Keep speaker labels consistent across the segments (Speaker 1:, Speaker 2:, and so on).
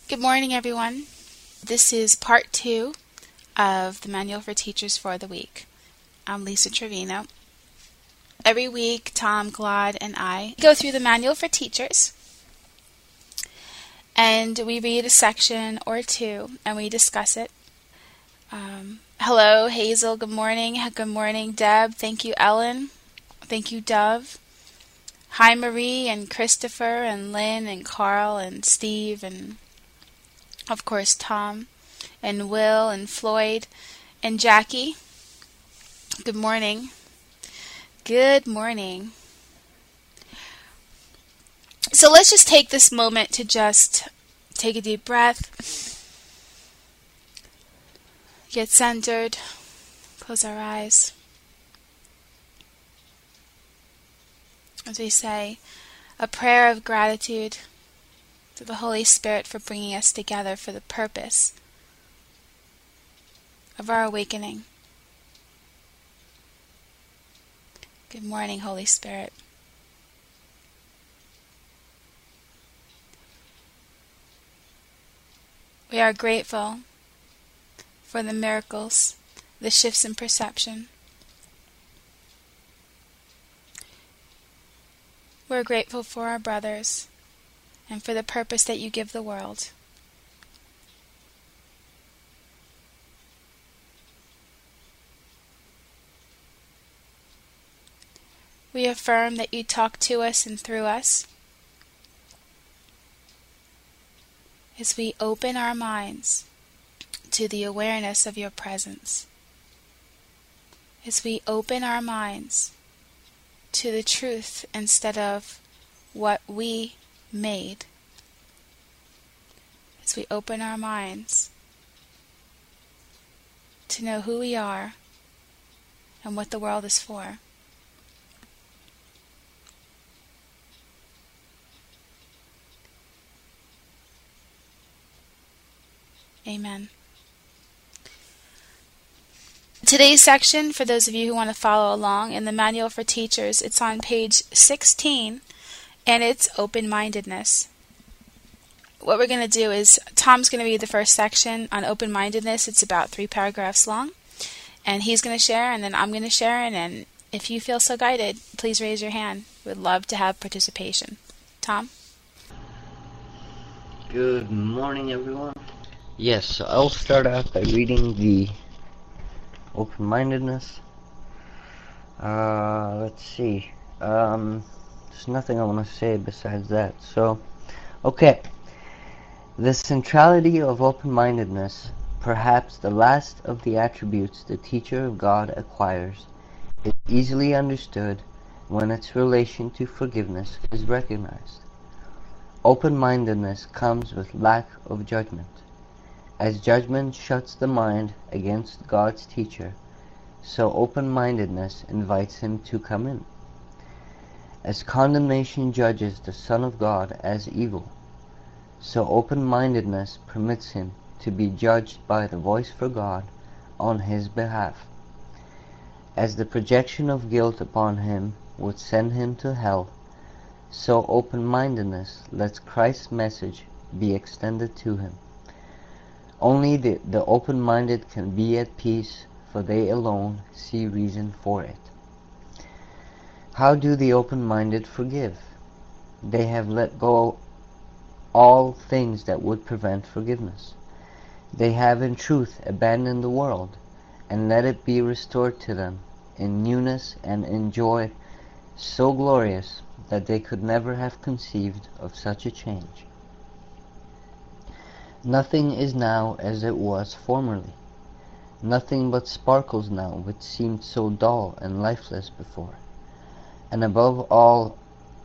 Speaker 1: Good morning, everyone. This is part 2 of the Manual for Teachers for the week. I'm Lisa Trevino. Every week, Tom, Claude, and I go through the Manual for Teachers, and we read a section or two, and we discuss it. Hello, Hazel. Good morning. Good morning, Deb. Thank you, Ellen. Thank you, Dove. Hi, Marie and Christopher and Lynn and Carl and Steve and, of course, Tom and Will and Floyd and Jackie. Good morning. Good morning. So let's just take this moment to just take a deep breath, get centered, close our eyes. As we say, a prayer of gratitude to the Holy Spirit for bringing us together for the purpose of our awakening. Good morning, Holy Spirit. We are grateful for the miracles, the shifts in perception. We're grateful for our brothers and for the purpose that you give the world. We affirm that you talk to us and through us as we open our minds to the awareness of your presence, as we open our minds to the truth instead of what we made, as we open our minds to know who we are and what the world is for. Amen. Today's section, for those of you who want to follow along in the Manual for Teachers, it's on page 16, and it's open-mindedness. What we're going to do is, Tom's going to read the first section on open-mindedness. It's about 3 paragraphs long, and he's going to share, and then I'm going to share, and then if you feel so guided, please raise your hand. We'd love to have participation. Tom?
Speaker 2: Good morning, everyone. Yes, so I'll start out by reading the open-mindedness. Let's see. There's nothing I want to say besides that. So, okay. The centrality of open-mindedness, perhaps the last of the attributes the teacher of God acquires, is easily understood when its relation to forgiveness is recognized. Open-mindedness comes with lack of judgment. As judgment shuts the mind against God's teacher, so open-mindedness invites him to come in. As condemnation judges the Son of God as evil, so open-mindedness permits him to be judged by the voice for God on his behalf. As the projection of guilt upon him would send him to hell, so open-mindedness lets Christ's message be extended to him. Only the open-minded can be at peace, for they alone see reason for it. How do the open-minded forgive? They have let go all things that would prevent forgiveness. They have in truth abandoned the world, and let it be restored to them in newness and in joy so glorious that they could never have conceived of such a change. Nothing is now as it was formerly. Nothing but sparkles now which seemed so dull and lifeless before. And above all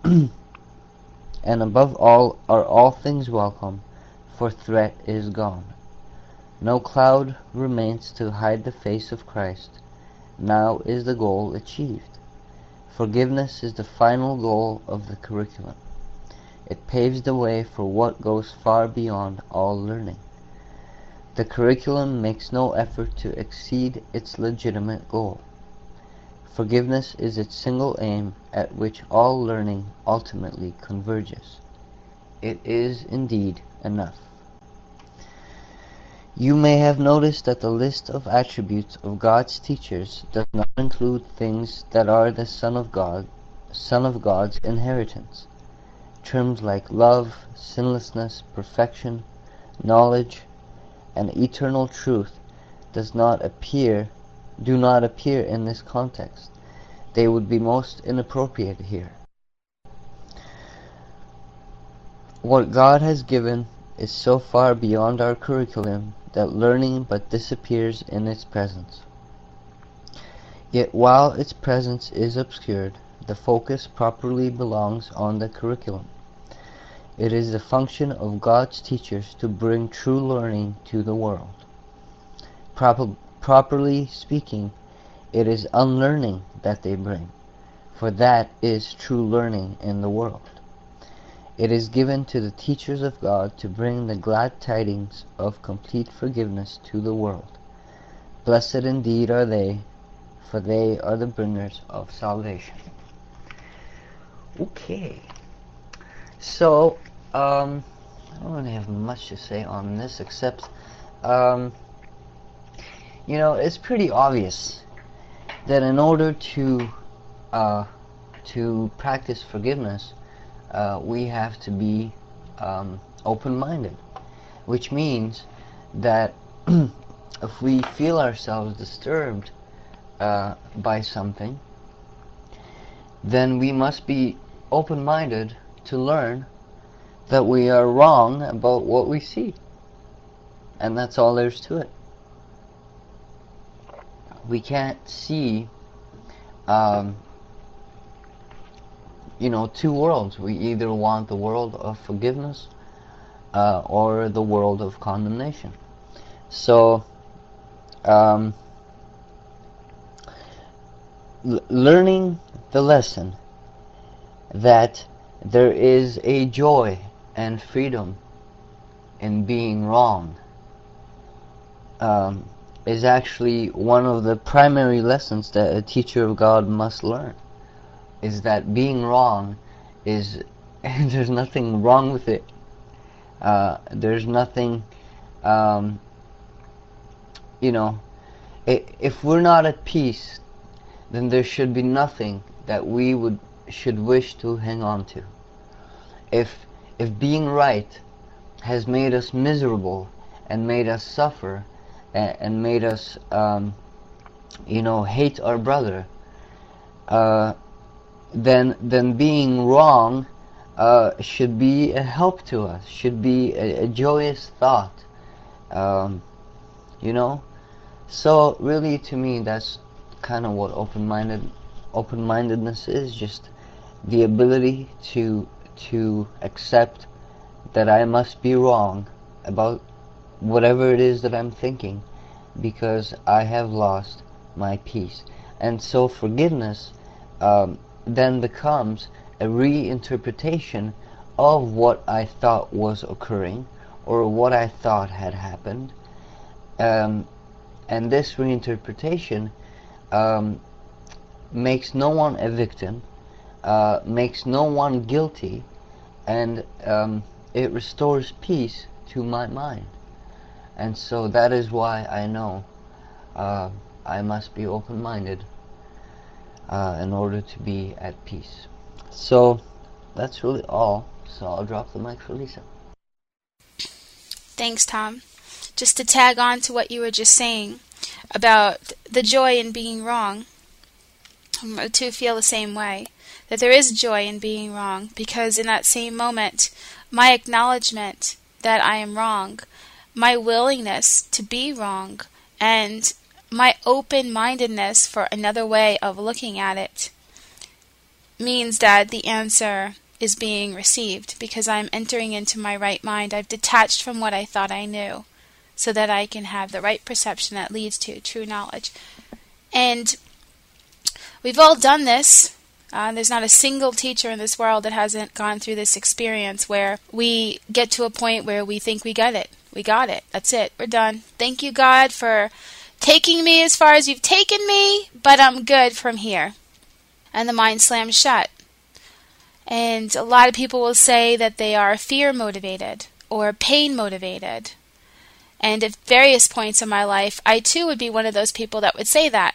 Speaker 2: are all things welcome, for threat is gone. No cloud remains to hide the face of Christ. Now is the goal achieved. Forgiveness is the final goal of the curriculum. It paves the way for what goes far beyond all learning. The curriculum makes no effort to exceed its legitimate goal. Forgiveness is its single aim at which all learning ultimately converges. It is indeed enough. You may have noticed that the list of attributes of God's teachers does not include things that are the Son of God's inheritance. Terms like love, sinlessness, perfection, knowledge, and eternal truth do not appear in this context. They would be most inappropriate here. What God has given is so far beyond our curriculum that learning but disappears in its presence. Yet while its presence is obscured, the focus properly belongs on the curriculum. It is the function of God's teachers to bring true learning to the world. Properly speaking, it is unlearning that they bring, for that is true learning in the world. It is given to the teachers of God to bring the glad tidings of complete forgiveness to the world. Blessed indeed are they, for they are the bringers of salvation. Okay. So, I don't really have much to say on this except, it's pretty obvious that in order to practice forgiveness, we have to be open-minded, which means that if we feel ourselves disturbed by something, then we must be open-minded to learn that we are wrong about what we see. And that's all there's to it. We can't see two worlds. We either want the world of forgiveness or the world of condemnation. So learning the lesson that there is a joy and freedom in being wrong is actually one of the primary lessons that a teacher of God must learn. Is that being wrong is there's nothing wrong with it. There's nothing, if we're not at peace, then there should be nothing that we should wish to hang on to. If being right has made us miserable and made us suffer and made us, hate our brother, then being wrong should be a help to us, should be a joyous thought, So really, to me, that's kind of what open-mindedness is, just the ability to accept that I must be wrong about whatever it is that I'm thinking, because I have lost my peace. And so forgiveness then becomes a reinterpretation of what I thought was occurring or what I thought had happened, and this reinterpretation makes no one a victim, makes no one guilty, and it restores peace to my mind. And so that is why I know I must be open-minded in order to be at peace. So that's really all. So I'll drop the mic for Lisa.
Speaker 1: Thanks, Tom. Just to tag on to what you were just saying about the joy in being wrong, I too feel the same way, that there is joy in being wrong, because in that same moment, my acknowledgement that I am wrong, my willingness to be wrong, and my open-mindedness for another way of looking at it means that the answer is being received, because I'm entering into my right mind. I've detached from what I thought I knew so that I can have the right perception that leads to true knowledge. And we've all done this. There's not a single teacher in this world that hasn't gone through this experience where we get to a point where we think we got it. We got it. That's it. We're done. Thank you, God, for taking me as far as you've taken me, but I'm good from here. And the mind slams shut. And a lot of people will say that they are fear motivated or pain motivated. And at various points in my life, I too would be one of those people that would say that.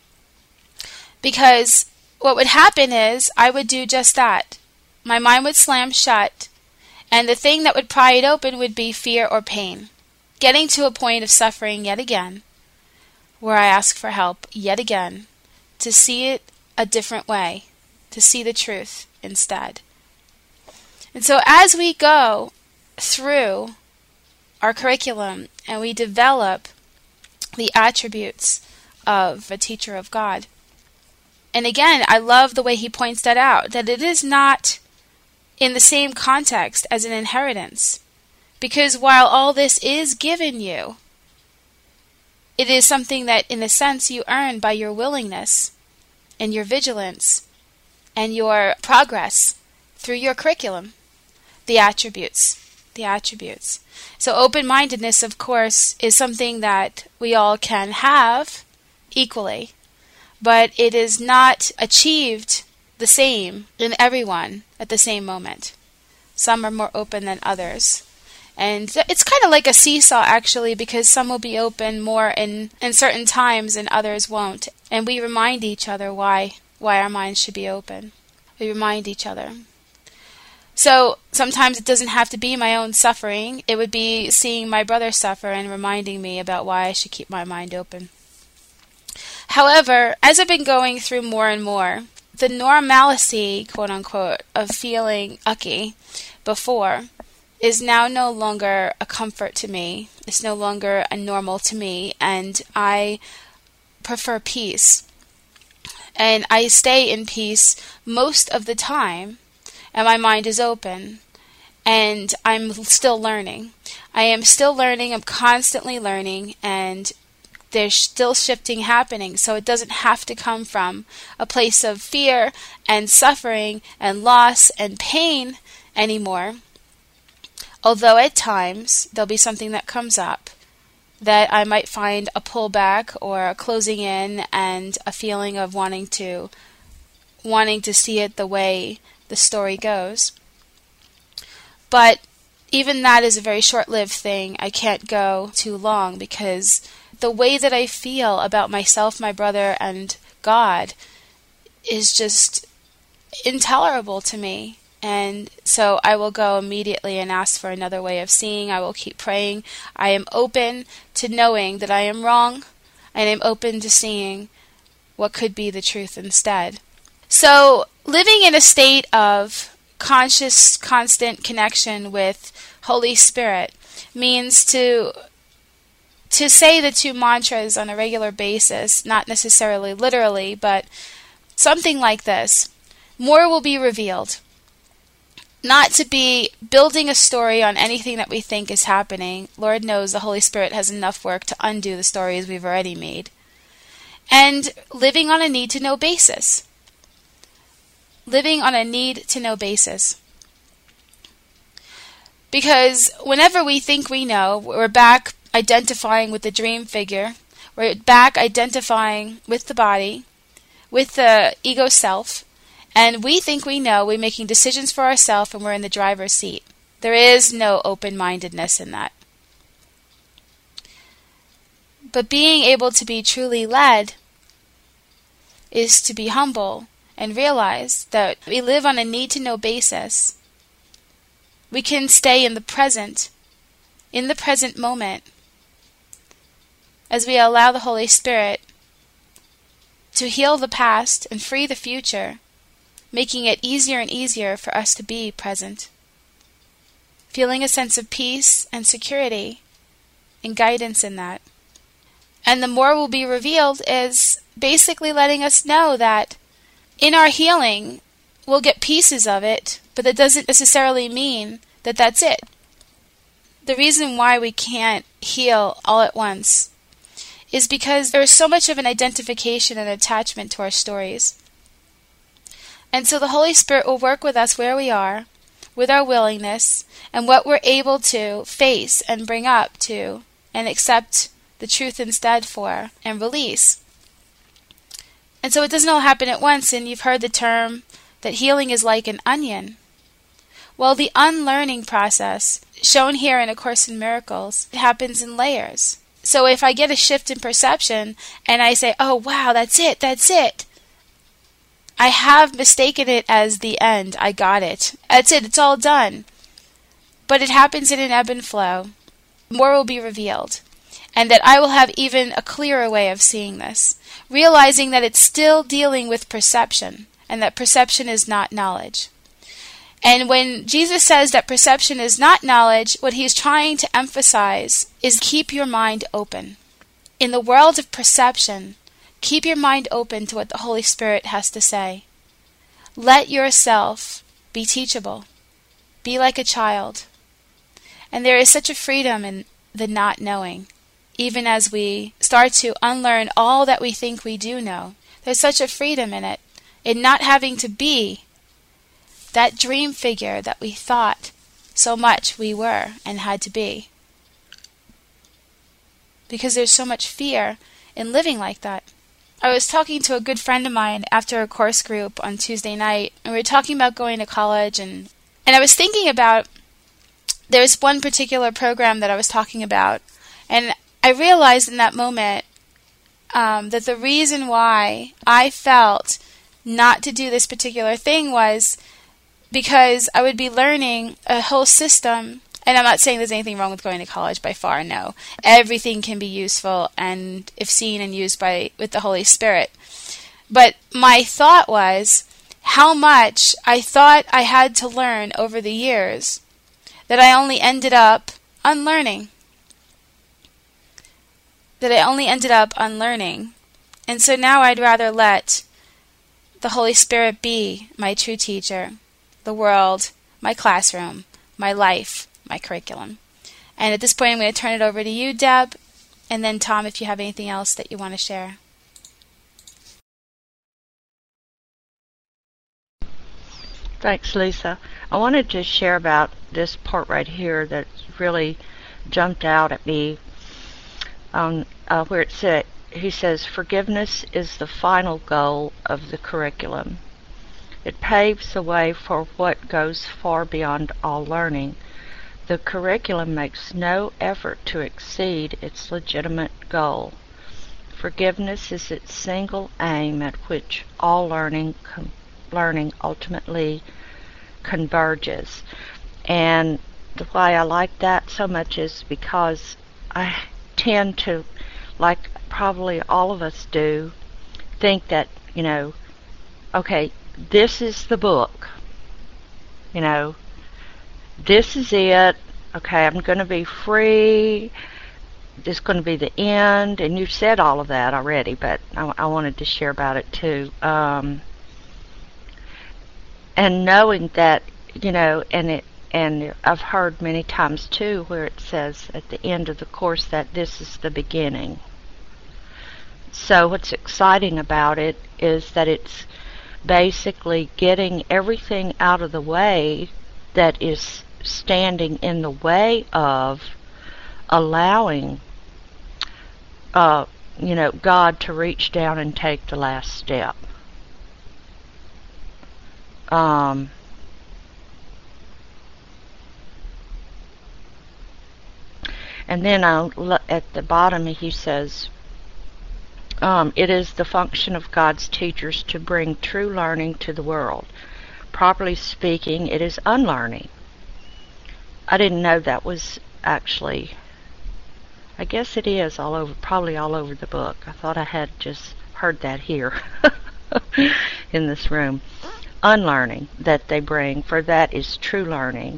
Speaker 1: Because what would happen is I would do just that. My mind would slam shut, and the thing that would pry it open would be fear or pain. Getting to a point of suffering yet again, where I ask for help yet again, to see it a different way, to see the truth instead. And so as we go through our curriculum and we develop the attributes of a teacher of God, and again, I love the way he points that out, that it is not in the same context as an inheritance. Because while all this is given you, it is something that, in a sense, you earn by your willingness and your vigilance and your progress through your curriculum. The attributes. So open-mindedness, of course, is something that we all can have equally, but it is not achieved the same in everyone at the same moment. Some are more open than others. And it's kind of like a seesaw, actually, because some will be open more in certain times and others won't. And we remind each other why our minds should be open. We remind each other. So sometimes it doesn't have to be my own suffering. It would be seeing my brother suffer and reminding me about why I should keep my mind open. However, as I've been going through more and more, the normalcy, quote-unquote, of feeling ucky before is now no longer a comfort to me. It's no longer a normal to me, and I prefer peace. And I stay in peace most of the time, and my mind is open, and I'm still learning. I am still learning, I'm constantly learning, and there's still shifting happening, so it doesn't have to come from a place of fear and suffering and loss and pain anymore. Although at times there'll be something that comes up that I might find a pullback or a closing in and a feeling of wanting to see it the way the story goes. But even that is a very short-lived thing. I can't go too long because the way that I feel about myself, my brother, and God is just intolerable to me. And so I will go immediately and ask for another way of seeing. I will keep praying. I am open to knowing that I am wrong, and I'm open to seeing what could be the truth instead. So living in a state of conscious, constant connection with Holy Spirit means to say the two mantras on a regular basis, not necessarily literally, but something like this. More will be revealed. Not to be building a story on anything that we think is happening. Lord knows the Holy Spirit has enough work to undo the stories we've already made. And living on a need-to-know basis. Living on a need-to-know basis. Because whenever we think we know, we're back identifying with the dream figure. We're back identifying with the body, with the ego self. And we think we know, we're making decisions for ourselves, and we're in the driver's seat. There is no open-mindedness in that. But being able to be truly led is to be humble and realize that we live on a need-to-know basis. We can stay in the present moment, as we allow the Holy Spirit to heal the past and free the future, making it easier and easier for us to be present, feeling a sense of peace and security and guidance in that. And the more will be revealed is basically letting us know that in our healing, we'll get pieces of it, but that doesn't necessarily mean that that's it. The reason why we can't heal all at once is because there's so much of an identification and attachment to our stories. And so the Holy Spirit will work with us where we are, with our willingness, and what we're able to face and bring up to, and accept the truth instead for, and release. And so it doesn't all happen at once, and you've heard the term that healing is like an onion. Well, the unlearning process, shown here in A Course in Miracles, happens in layers. So if I get a shift in perception and I say, oh wow, that's it, I have mistaken it as the end. I got it. That's it, it's all done. But it happens in an ebb and flow. More will be revealed. And that I will have even a clearer way of seeing this, realizing that it's still dealing with perception, and that perception is not knowledge. And when Jesus says that perception is not knowledge, what he's trying to emphasize is keep your mind open. In the world of perception, keep your mind open to what the Holy Spirit has to say. Let yourself be teachable. Be like a child. And there is such a freedom in the not knowing. Even as we start to unlearn all that we think we do know, there's such a freedom in it, in not having to be that dream figure that we thought so much we were and had to be. Because there's so much fear in living like that. I was talking to a good friend of mine after a course group on Tuesday night, and we were talking about going to college, and I was thinking about, there's one particular program that I was talking about, and I realized in that moment that the reason why I felt not to do this particular thing was because I would be learning a whole system, and I'm not saying there's anything wrong with going to college, by far, no. Everything can be useful, and if seen and used with the Holy Spirit. But my thought was how much I thought I had to learn over the years that I only ended up unlearning. And so now I'd rather let the Holy Spirit be my true teacher, the world, my classroom, my life, my curriculum. And at this point I'm going to turn it over to you, Deb, and then Tom, if you have anything else that you want to share.
Speaker 3: Thanks, Lisa. I wanted to share about this part right here that really jumped out at me on where it said, he says, forgiveness is the final goal of the curriculum. It paves the way for what goes far beyond all learning. The curriculum makes no effort to exceed its legitimate goal. Forgiveness is its single aim at which all learning ultimately converges. And the why I like that so much is because I tend to, like probably all of us do, think that, okay, this is the book, this is it, okay, I'm going to be free, this is going to be the end, and you've said all of that already, but I wanted to share about it too. And knowing that, and I've heard many times too where it says at the end of the course that this is the beginning. So what's exciting about it is that it's basically getting everything out of the way that is standing in the way of allowing God to reach down and take the last step. And then at the bottom he says, it is the function of God's teachers to bring true learning to the world. Properly speaking, it is unlearning. I didn't know that was actually, I guess it is probably all over the book. I thought I had just heard that here in this room. Unlearning that they bring, for that is true learning.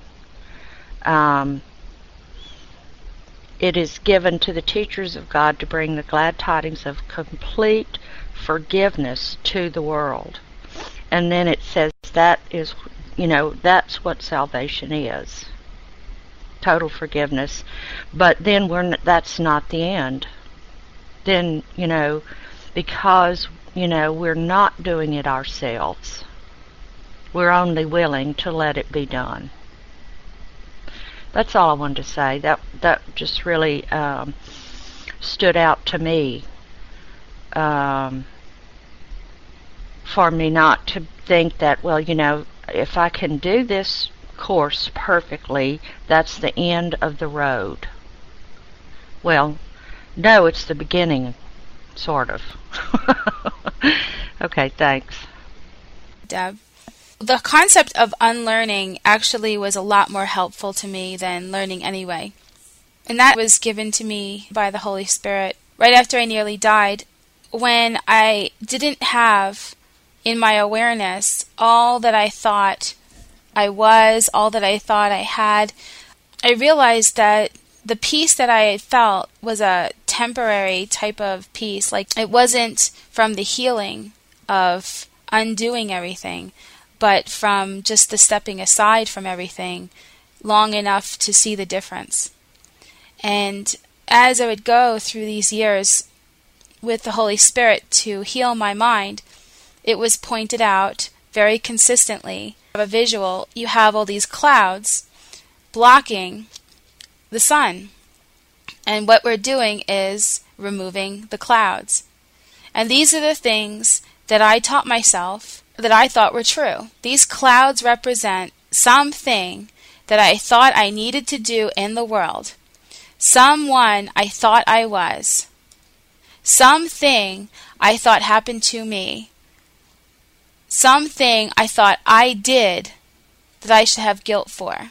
Speaker 3: It is given to the teachers of God to bring the glad tidings of complete forgiveness to the world. And then it says that is, that's what salvation is. Total forgiveness. But then that's not the end. Then, because, we're not doing it ourselves. We're only willing to let it be done. That's all I wanted to say. That just really stood out to me. For me not to think that, well, if I can do this course perfectly, that's the end of the road. Well, no, it's the beginning, sort of. Okay, thanks.
Speaker 1: Deb. The concept of unlearning actually was a lot more helpful to me than learning anyway. And that was given to me by the Holy Spirit right after I nearly died, when I didn't have in my awareness all that I thought I was, all that I thought I had. I realized that the peace that I had felt was a temporary type of peace. Like, it wasn't from the healing of undoing everything, but from just the stepping aside from everything long enough to see the difference. And as I would go through these years with the Holy Spirit to heal my mind, it was pointed out very consistently. A visual, you have all these clouds blocking the sun. And what we're doing is removing the clouds. And these are the things that I taught myself that I thought were true. These clouds represent something that I thought I needed to do in the world. Someone I thought I was. Something I thought happened to me. Something I thought I did that I should have guilt for.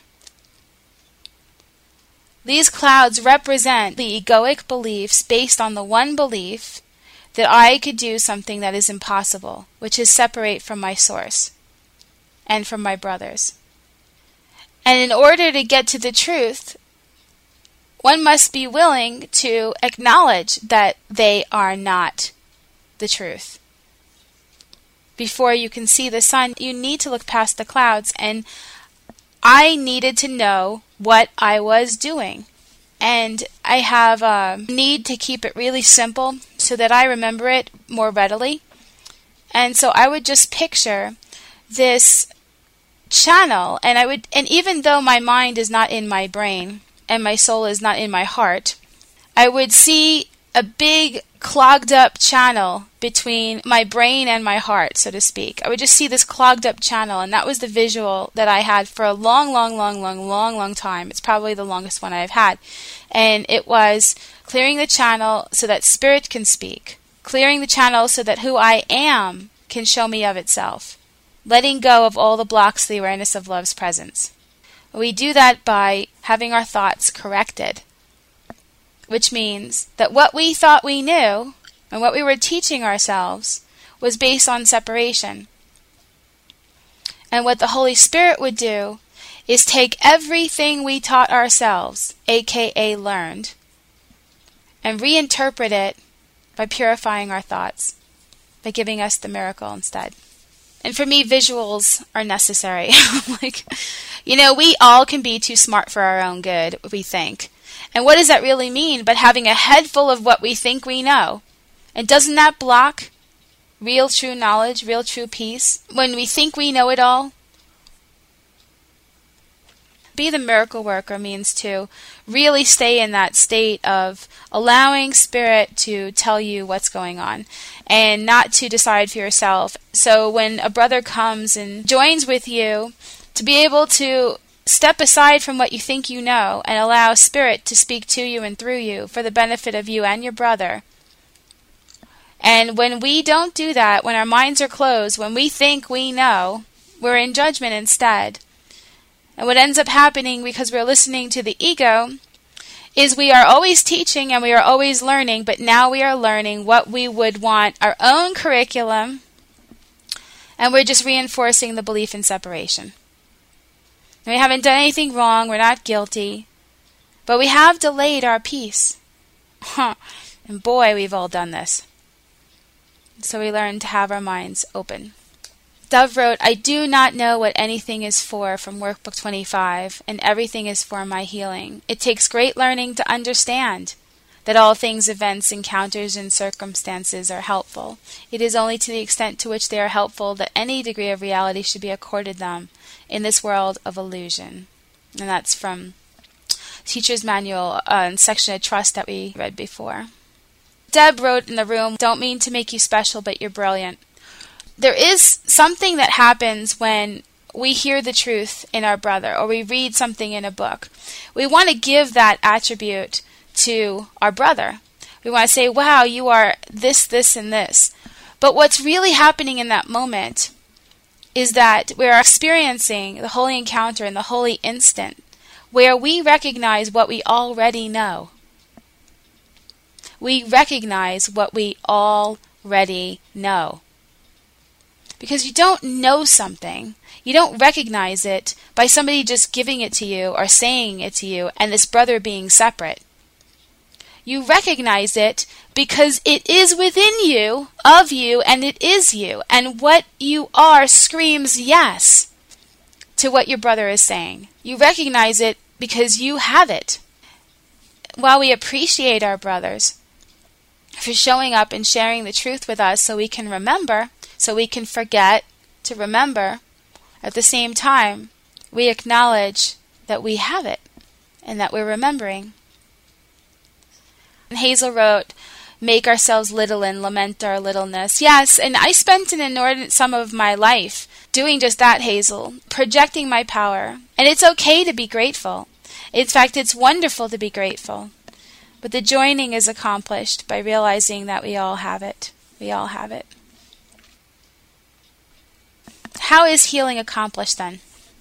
Speaker 1: These clouds represent the egoic beliefs based on the one belief that I could do something that is impossible, which is separate from my source and from my brothers. And in order to get to the truth, one must be willing to acknowledge that they are not the truth. Before you can see the sun, you need to look past the clouds, and I needed to know what I was doing. And I have a need to keep it really simple so that I remember it more readily. And so I would just picture this channel, and even though my mind is not in my brain and my soul is not in my heart, I would see a big clogged up channel between my brain and my heart, so to speak. I would just see this clogged up channel, and that was the visual that I had for a long time. It's probably the longest one I've had. And it was clearing the channel so that spirit can speak. Clearing the channel so that who I am can show me of itself. Letting go of all the blocks to the awareness of love's presence. We do that by having our thoughts corrected, which means that what we thought we knew and what we were teaching ourselves was based on separation. And what the Holy Spirit would do is take everything we taught ourselves, aka learned, and reinterpret it by purifying our thoughts, by giving us the miracle instead. And for me, visuals are necessary. We all can be too smart for our own good, we think. And what does that really mean but having a head full of what we think we know? And doesn't that block real true knowledge, real true peace, when we think we know it all? Be the miracle worker means to really stay in that state of allowing Spirit to tell you what's going on and not to decide for yourself. So when a brother comes and joins with you, to be able to step aside from what you think you know and allow Spirit to speak to you and through you for the benefit of you and your brother. And when we don't do that, when our minds are closed, when we think we know, we're in judgment instead. And what ends up happening because we're listening to the ego is we are always teaching and we are always learning, but now we are learning what we would want, our own curriculum, and we're just reinforcing the belief in separation. We haven't done anything wrong, we're not guilty, but we have delayed our peace. And boy, we've all done this. So we learn to have our minds open. Dove wrote, I do not know what anything is for from Workbook 25, and everything is for my healing. It takes great learning to understand that all things, events, encounters, and circumstances are helpful. It is only to the extent to which they are helpful that any degree of reality should be accorded them in this world of illusion. And that's from Teacher's Manual section of Trust that we read before. Deb wrote in the room, don't mean to make you special, but you're brilliant. There is something that happens when we hear the truth in our brother, or we read something in a book, we want to give that attribute to our brother. We want to say, wow, you are this, this, and this. But what's really happening in that moment is that we're experiencing the holy encounter in the holy instant, where we recognize what we already know. We recognize what we already know. Because you don't know something, you don't recognize it by somebody just giving it to you or saying it to you and this brother being separate. You recognize it because it is within you, of you, and it is you. And what you are screams yes to what your brother is saying. You recognize it because you have it. While we appreciate our brothers for showing up and sharing the truth with us so we can remember, so we can forget to remember, at the same time, we acknowledge that we have it and that we're remembering. Hazel wrote, make ourselves little and lament our littleness. Yes, and I spent an inordinate sum of my life doing just that, Hazel, projecting my power. And it's okay to be grateful. In fact, it's wonderful to be grateful. But the joining is accomplished by realizing that we all have it. We all have it. How is healing accomplished then?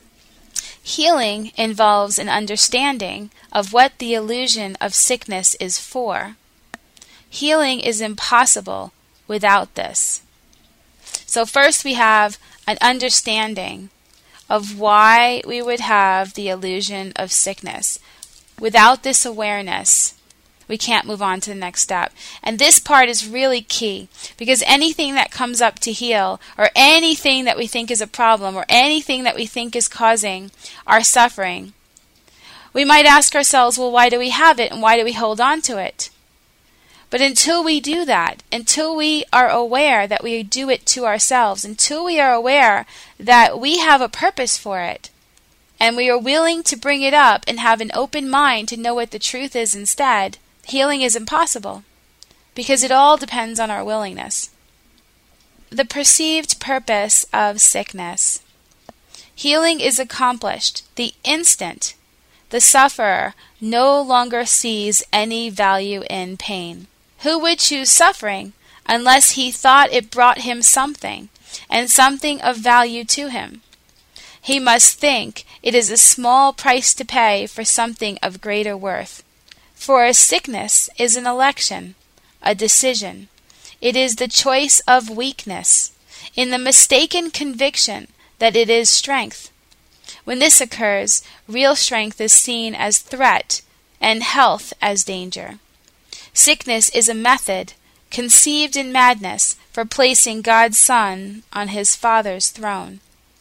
Speaker 1: Healing involves an understanding of what the illusion of sickness is for. Healing is impossible without this. So first we have an understanding of why we would have the illusion of sickness. Without this awareness, we can't move on to the next step. And this part is really key, because anything that comes up to heal, or anything that we think is a problem, or anything that we think is causing our suffering, we might ask ourselves, well, why do we have it, and why do we hold on to it? But until we do that, until we are aware that we do it to ourselves, until we are aware that we have a purpose for it, and we are willing to bring it up and have an open mind to know what the truth is instead, healing is impossible, because it all depends on our willingness. The perceived purpose of sickness. Healing is accomplished the instant the sufferer no longer sees any value in pain. Who would choose suffering unless he thought it brought him something, and something of value to him? He must think it is a small price to pay for something of greater worth. For a sickness is an election, a decision. It is the choice of weakness, in the mistaken conviction that it is strength. When this occurs, real strength is seen as threat, and health as danger. Sickness is a method, conceived in madness, for placing God's Son on his Father's throne.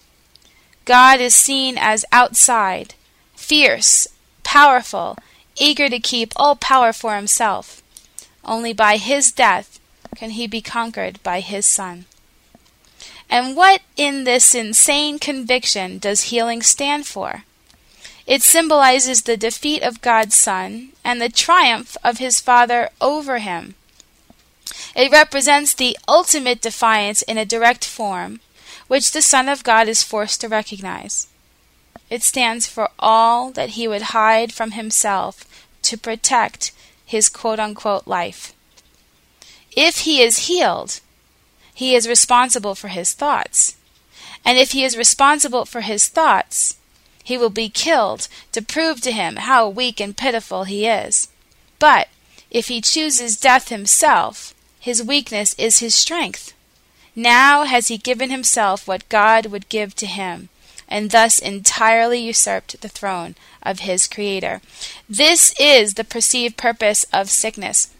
Speaker 1: God is seen as outside, fierce, powerful, eager to keep all power for himself. Only by his death can he be conquered by his Son. And what in this insane conviction does healing stand for? It symbolizes the defeat of God's Son and the triumph of his Father over him. It represents the ultimate defiance in a direct form, which the Son of God is forced to recognize. It stands for all that he would hide from himself to protect his quote-unquote life. If he is healed, he is responsible for his thoughts. And if he is responsible for his thoughts, he will be killed to prove to him how weak and pitiful he is. But if he chooses death himself, his weakness is his strength. Now has he given himself what God would give to him, and thus entirely usurped the throne of his Creator. This is the perceived purpose of sickness.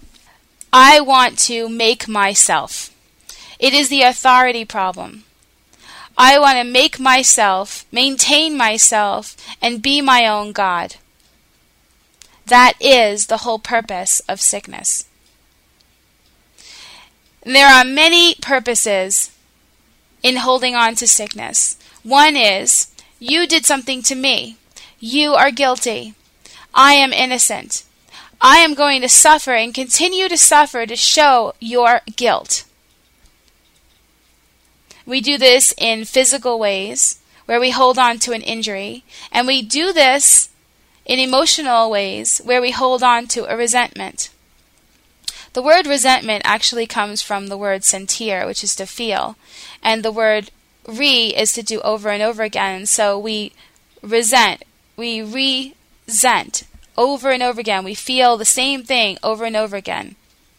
Speaker 1: I want to make myself. It is the authority problem. I want to make myself, maintain myself, and be my own God. That is the whole purpose of sickness. There are many purposes in holding on to sickness. One is, you did something to me. You are guilty. I am innocent. I am going to suffer and continue to suffer to show your guilt. We do this in physical ways, where we hold on to an injury, and we do this in emotional ways where we hold on to a resentment. The word resentment actually comes from the word sentir, which is to feel, and the word is to do over and over again. So we resent over and over again. We feel the same thing over and over again.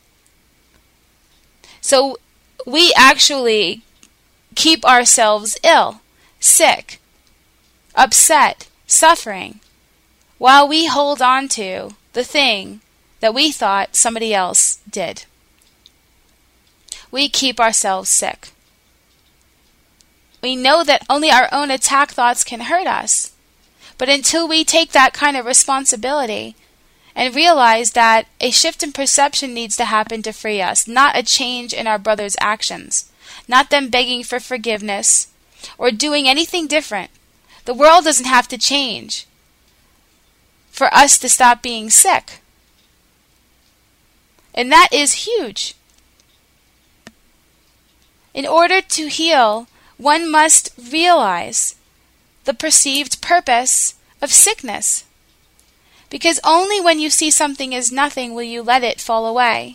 Speaker 1: So we actually keep ourselves ill, sick, upset, suffering, while we hold on to the thing that we thought somebody else did. We keep ourselves sick. We know that only our own attack thoughts can hurt us. But until we take that kind of responsibility and realize that a shift in perception needs to happen to free us, not a change in our brother's actions, not them begging for forgiveness or doing anything different. The world doesn't have to change for us to stop being sick. And that is huge. In order to heal, one must realize the perceived purpose of sickness. Because only when you see something as nothing will you let it fall away.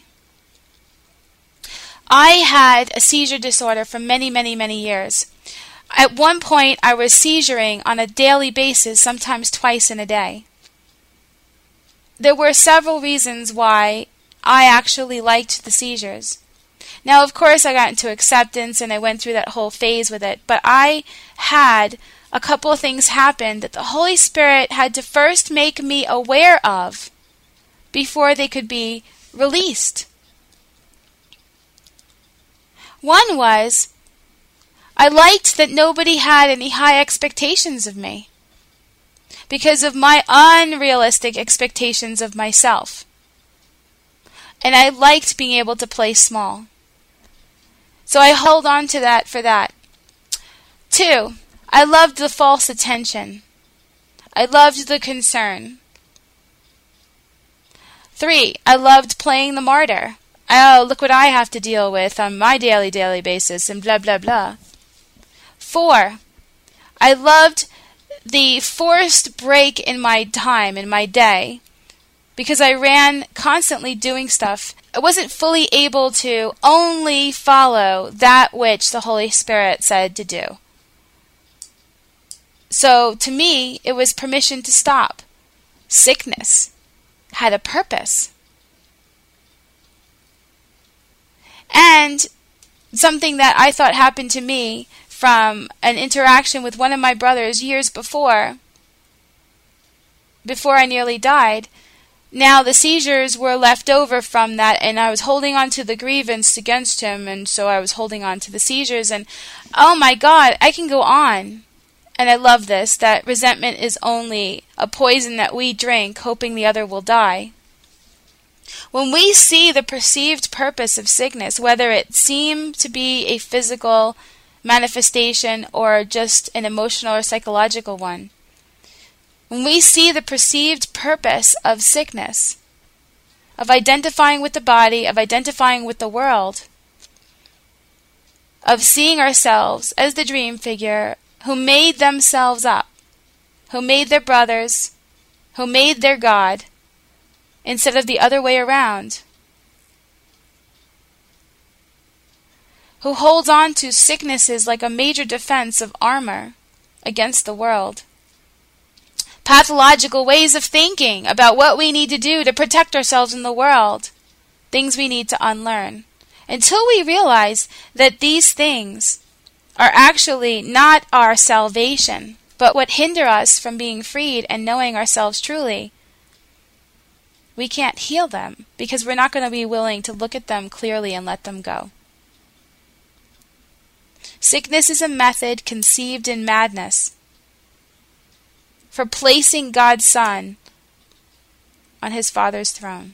Speaker 1: I had a seizure disorder for many, many, many years. At one point, I was seizuring on a daily basis, sometimes twice in a day. There were several reasons why I actually liked the seizures. Now, of course, I got into acceptance and I went through that whole phase with it, but I had a couple of things happen that the Holy Spirit had to first make me aware of before they could be released. One was, I liked that nobody had any high expectations of me because of my unrealistic expectations of myself. And I liked being able to play small. So I held on to that for that. 2, I loved the false attention. I loved the concern. 3, I loved playing the martyr. Oh, look what I have to deal with on my daily basis and blah, blah, blah. 4, I loved the forced break in my time, in my day, because I ran constantly doing stuff. I wasn't fully able to only follow that which the Holy Spirit said to do. So to me, it was permission to stop. Sickness had a purpose. And something that I thought happened to me from an interaction with one of my brothers years before I nearly died. Now the seizures were left over from that, and I was holding on to the grievance against him, and so I was holding on to the seizures, and oh my God, I can go on. And I love this, that resentment is only a poison that we drink, hoping the other will die. When we see the perceived purpose of sickness, whether it seem to be a physical manifestation or just an emotional or psychological one, when we see the perceived purpose of sickness, of identifying with the body, of identifying with the world, of seeing ourselves as the dream figure who made themselves up, who made their brothers, who made their God, instead of the other way around, who holds on to sicknesses like a major defense of armor against the world. Pathological ways of thinking about what we need to do to protect ourselves in the world. Things we need to unlearn. Until we realize that these things are actually not our salvation, but what hinder us from being freed and knowing ourselves truly, we can't heal them because we're not going to be willing to look at them clearly and let them go. Sickness is a method conceived in madness for placing God's Son on his Father's throne.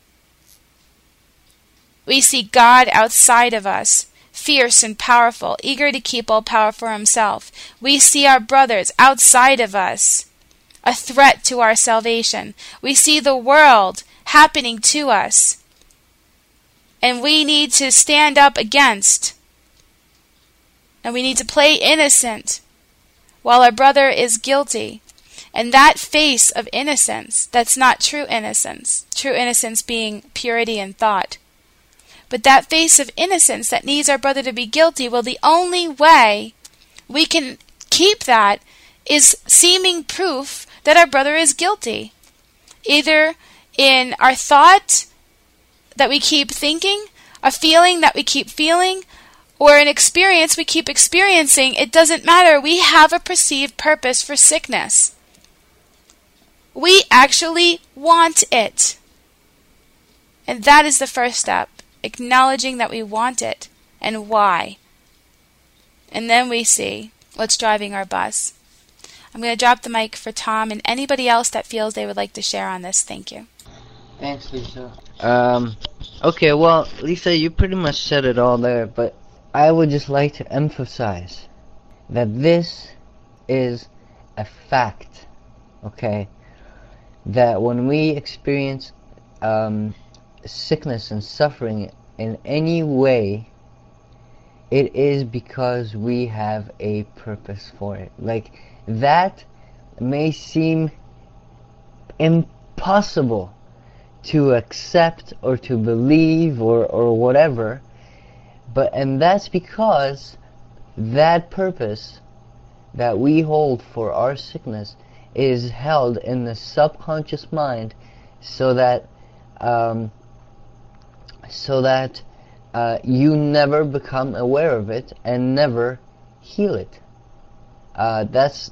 Speaker 1: We see God outside of us, fierce and powerful, eager to keep all power for himself. We see our brothers outside of us, a threat to our salvation. We see the world happening to us, and we need to stand up against, and we need to play innocent while our brother is guilty. And that face of innocence, that's not true innocence being purity in thought. But that face of innocence that needs our brother to be guilty, well, the only way we can keep that is seeming proof that our brother is guilty. Either in our thought that we keep thinking, a feeling that we keep feeling, or an experience we keep experiencing. It doesn't matter. We have a perceived purpose for sickness. We actually want it. And that is the first step, acknowledging that we want it and why. And then we see what's driving our bus. I'm going to drop the mic for Tom and anybody else that feels they would like to share on this. Thank you.
Speaker 2: Thanks, Lisa. Okay, well, Lisa, you pretty much said it all there, but I would just like to emphasize that this is a fact, okay? That when we experience sickness and suffering in any way, it is because we have a purpose for it. Like, that may seem impossible to accept or to believe or whatever, and that's because that purpose that we hold for our sickness is held in the subconscious mind so that you never become aware of it and never heal it. That's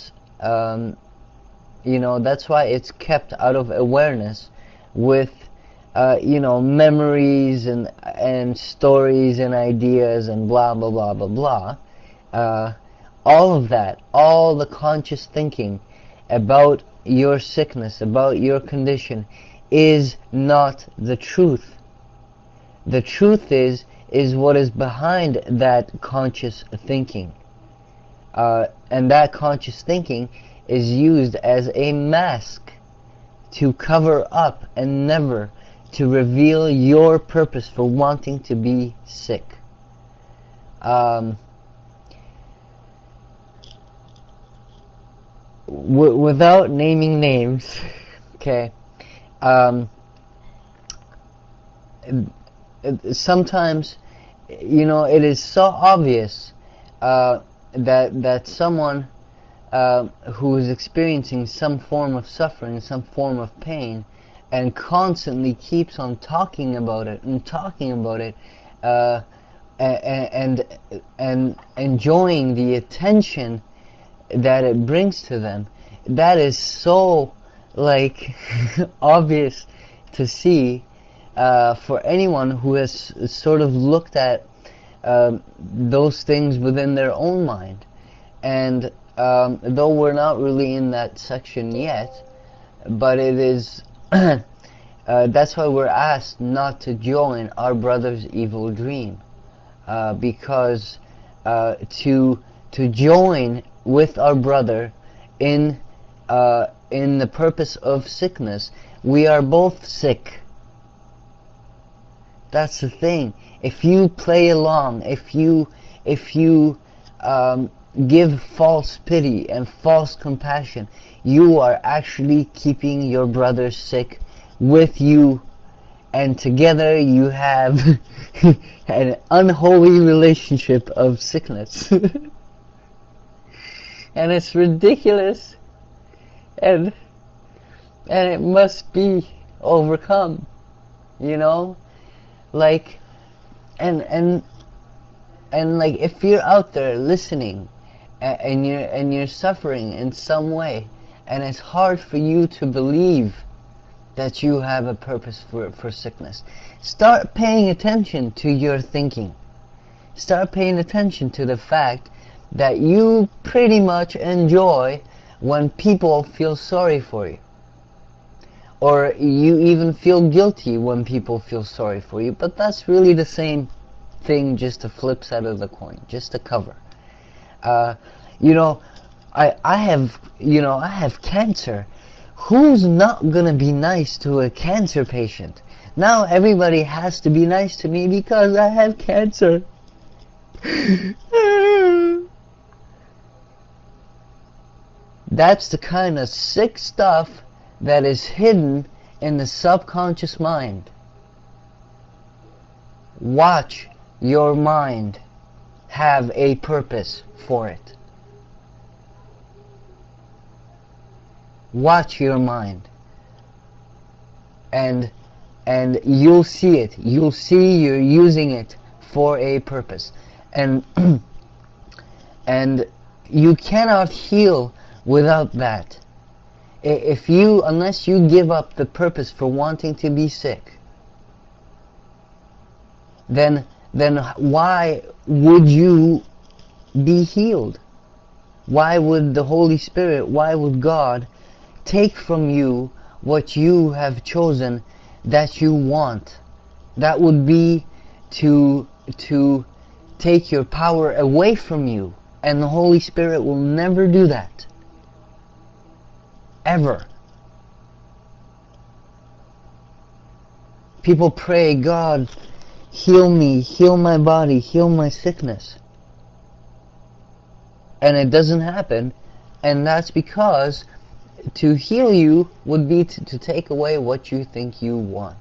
Speaker 2: why it's kept out of awareness with memories and stories and ideas and blah blah blah blah blah. All of that, all the conscious thinking about your sickness, about your condition, is not the truth. The truth is what is behind that conscious thinking. And that conscious thinking is used as a mask to cover up and never to reveal your purpose for wanting to be sick. Without naming names, okay, sometimes, it is so obvious that someone who is experiencing some form of suffering, some form of pain, and constantly keeps on talking about it and enjoying the attention that it brings to them, that is so obvious to see for anyone who has sort of looked at those things within their own mind. And though we're not really in that section yet, but it is that's why we're asked not to join our brother's evil dream, because to join with our brother in the purpose of sickness, we are both sick. That's the thing. If you play along, if you give false pity and false compassion, you are actually keeping your brother sick with you, and together you have an unholy relationship of sickness. And it's ridiculous, and it must be overcome, and if you're out there listening and you're suffering in some way, and it's hard for you to believe that you have a purpose for sickness, start paying attention to your thinking. Start paying attention to the fact that you pretty much enjoy when people feel sorry for you, or you even feel guilty when people feel sorry for you. But that's really the same thing, just a flip side of the coin, just a cover. I have cancer. Who's not gonna be nice to a cancer patient? Now everybody has to be nice to me because I have cancer. That's the kind of sick stuff that is hidden in the subconscious mind. Watch your mind have a purpose for it. Watch your mind. And you'll see it. You'll see you're using it for a purpose. And and you cannot heal without that. Unless you give up the purpose for wanting to be sick, then why would you be healed? Why would the Holy Spirit, why would God take from you what you have chosen that you want? That would be to take your power away from you. And the Holy Spirit will never do that. Ever. People pray, God, heal me, heal my body, heal my sickness. And it doesn't happen. And that's because to heal you would be to take away what you think you want.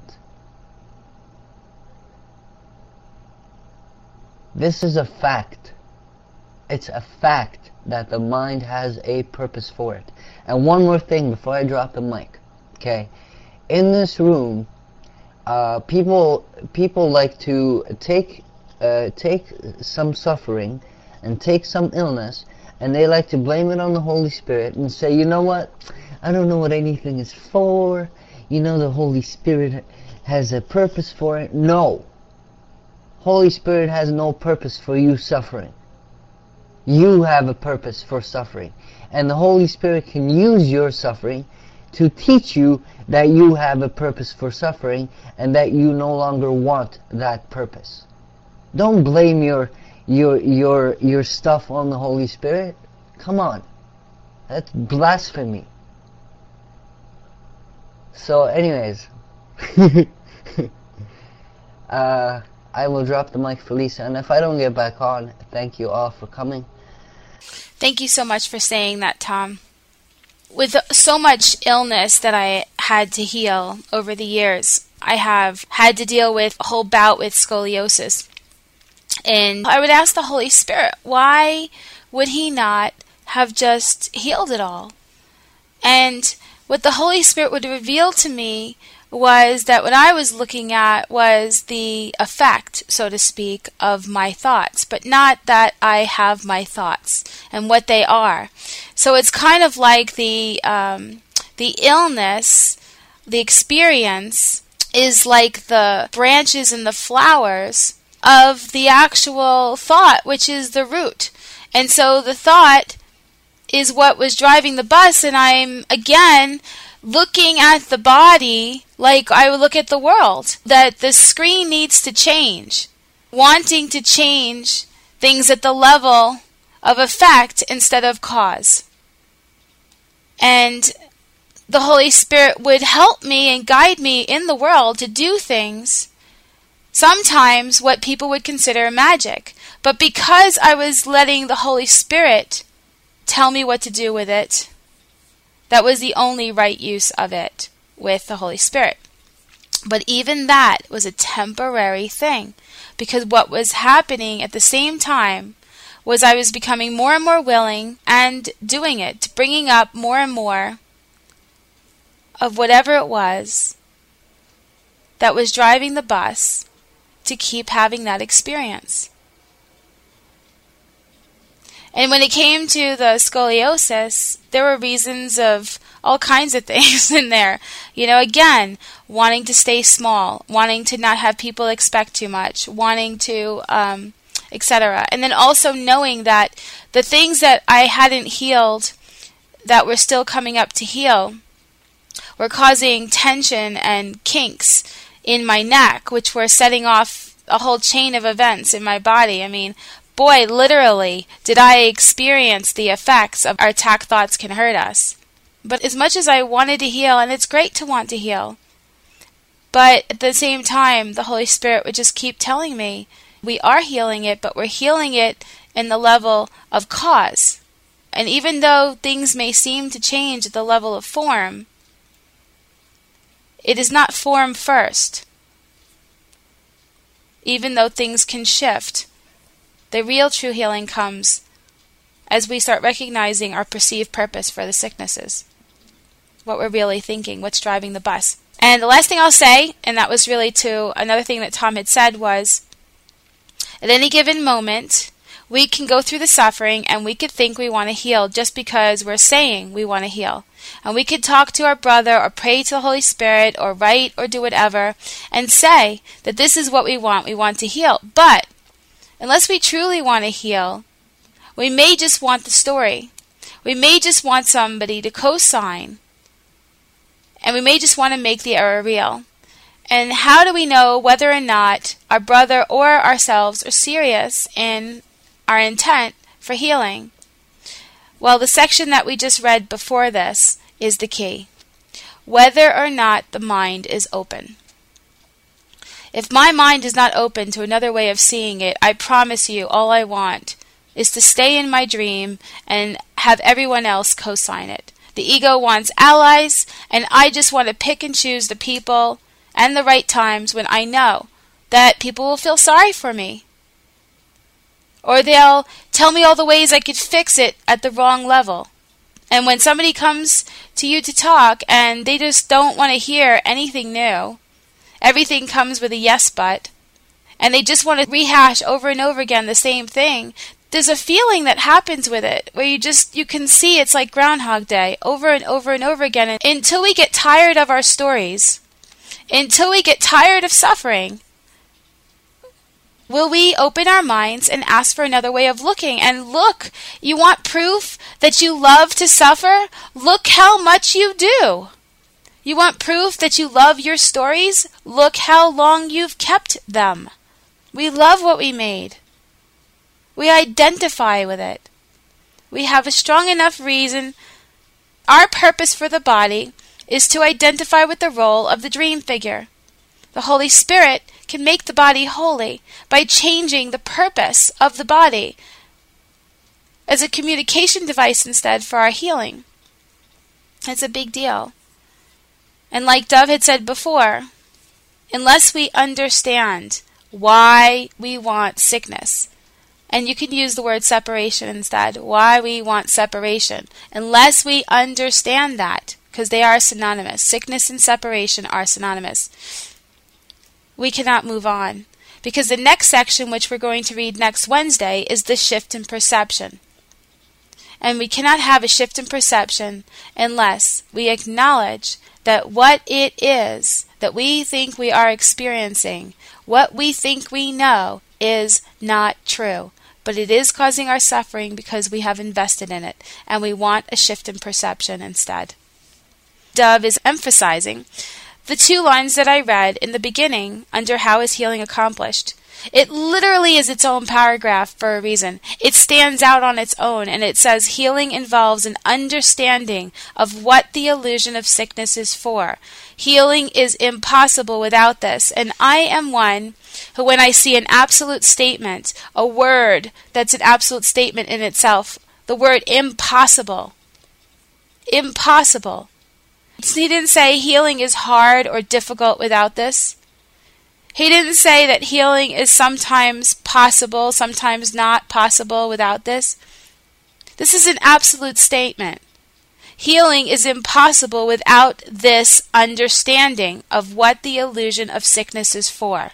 Speaker 2: This is a fact. It's a fact that the mind has a purpose for it. And one more thing before I drop the mic. Okay? In this room, people like to take some suffering and take some illness, and they like to blame it on the Holy Spirit and say, you know what? I don't know what anything is for. You know, the Holy Spirit has a purpose for it. No. Holy Spirit has no purpose for you suffering. You have a purpose for suffering. And the Holy Spirit can use your suffering to teach you that you have a purpose for suffering and that you no longer want that purpose. Don't blame your stuff on the Holy Spirit. Come on. That's blasphemy. So anyways, I will drop the mic for Lisa, and if I don't get back on, thank you all for coming.
Speaker 1: Thank you so much for saying that, Tom. With so much illness that I had to heal over the years, I have had to deal with a whole bout with scoliosis. And I would ask the Holy Spirit, why would He not have just healed it all? And what the Holy Spirit would reveal to me was that what I was looking at was the effect, so to speak, of my thoughts, but not that I have my thoughts and what they are. So it's kind of like the illness, the experience, is like the branches and the flowers of the actual thought, which is the root. And so the thought is what was driving the bus, and I'm, again, looking at the body like I would look at the world, that the screen needs to change, wanting to change things at the level of effect instead of cause. And the Holy Spirit would help me and guide me in the world to do things, sometimes what people would consider magic. But because I was letting the Holy Spirit tell me what to do with it, that was the only right use of it with the Holy Spirit. But even that was a temporary thing, because what was happening at the same time was I was becoming more and more willing and doing it, bringing up more and more of whatever it was that was driving the bus to keep having that experience. And when it came to the scoliosis, there were reasons of all kinds of things in there. You know, again, wanting to stay small, wanting to not have people expect too much, wanting to, etc. And then also knowing that the things that I hadn't healed that were still coming up to heal were causing tension and kinks in my neck, which were setting off a whole chain of events in my body. I mean, boy, literally, did I experience the effects of our attack thoughts can hurt us. But as much as I wanted to heal, and it's great to want to heal, but at the same time, the Holy Spirit would just keep telling me, we are healing it, but we're healing it in the level of cause. And even though things may seem to change at the level of form, it is not form first. Even though things can shift, the real true healing comes as we start recognizing our perceived purpose for the sicknesses. What we're really thinking, what's driving the bus. And the last thing I'll say, and that was really to another thing that Tom had said, was at any given moment, we can go through the suffering and we could think we want to heal just because we're saying we want to heal. And we could talk to our brother or pray to the Holy Spirit or write or do whatever and say that this is what we want to heal. But unless we truly want to heal, we may just want the story. We may just want somebody to co-sign. And we may just want to make the error real. And how do we know whether or not our brother or ourselves are serious in our intent for healing? Well, the section that we just read before this is the key. Whether or not the mind is open. If my mind is not open to another way of seeing it, I promise you all I want is to stay in my dream and have everyone else co-sign it. The ego wants allies, and I just want to pick and choose the people and the right times when I know that people will feel sorry for me. Or they'll tell me all the ways I could fix it at the wrong level. And when somebody comes to you to talk and they just don't want to hear anything new, everything comes with a yes but, and they just want to rehash over and over again the same thing, there's a feeling that happens with it where you can see it's like Groundhog Day over and over and over again. And until we get tired of our stories, until we get tired of suffering, will we open our minds and ask for another way of looking? And look, you want proof that you love to suffer? Look how much you do. You want proof that you love your stories? Look how long you've kept them. We love what we made. We identify with it. We have a strong enough reason. Our purpose for the body is to identify with the role of the dream figure. The Holy Spirit can make the body holy by changing the purpose of the body as a communication device instead for our healing. It's a big deal. And like Dove had said before, unless we understand why we want sickness, and you can use the word separation instead, why we want separation, unless we understand that, because they are synonymous, sickness and separation are synonymous, we cannot move on. Because the next section, which we're going to read next Wednesday, is the shift in perception. And we cannot have a shift in perception unless we acknowledge that what it is that we think we are experiencing, what we think we know, is not true. But it is causing our suffering because we have invested in it, and we want a shift in perception instead. Dove is emphasizing the 2 lines that I read in the beginning under How is Healing Accomplished. It literally is its own paragraph for a reason. It stands out on its own, and it says healing involves an understanding of what the illusion of sickness is for. Healing is impossible without this, and I am one who, when I see an absolute statement, a word that's an absolute statement in itself, the word impossible. Impossible. He didn't say healing is hard or difficult without this. He didn't say that healing is sometimes possible, sometimes not possible without this. This is an absolute statement. Healing is impossible without this understanding of what the illusion of sickness is for.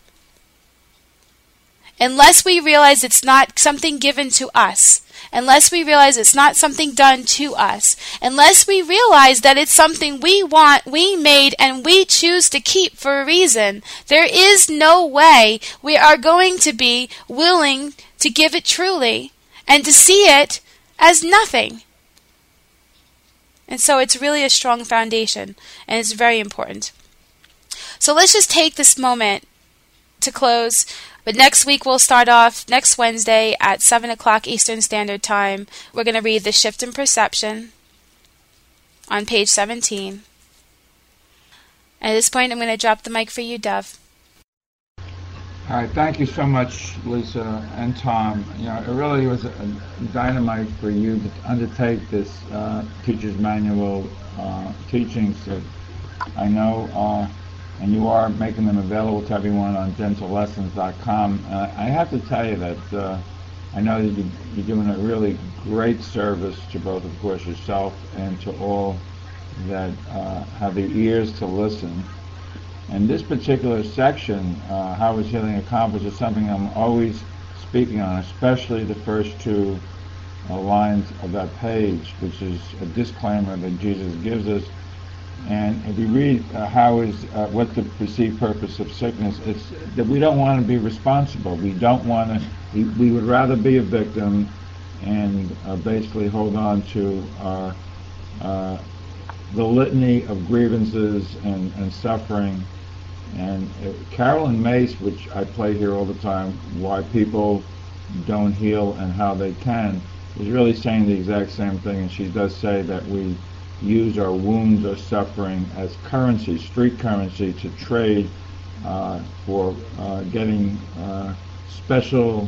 Speaker 1: Unless we realize it's not something given to us, unless we realize it's not something done to us, unless we realize that it's something we want, we made, and we choose to keep for a reason, there is no way we are going to be willing to give it truly and to see it as nothing. And so it's really a strong foundation, and it's very important. So let's just take this moment to close. But next week we'll start off next Wednesday at 7 o'clock Eastern Standard Time. We're going to read The Shift in Perception on page 17. At this point I'm going to drop the mic for you, Dove.
Speaker 4: All right, thank you so much, Lisa and Tom. It really was a dynamite for you to undertake this teacher's manual teachings. I know, and you are making them available to everyone on gentillessons.com. I have to tell you that I know that you're doing a really great service to both, of course, yourself and to all that have the ears to listen. And this particular section, How is Healing Accomplished, is something I'm always speaking on, especially the first two lines of that page, which is a disclaimer that Jesus gives us. And if we read what's the perceived purpose of sickness, it's that we don't want to be responsible. We don't want to, we would rather be a victim and basically hold on to the litany of grievances and suffering. And Carolyn Mace, which I play here all the time, Why People Don't Heal and How They Can, is really saying the exact same thing. And she does say that we use our wounds or suffering as currency, street currency, to trade for getting special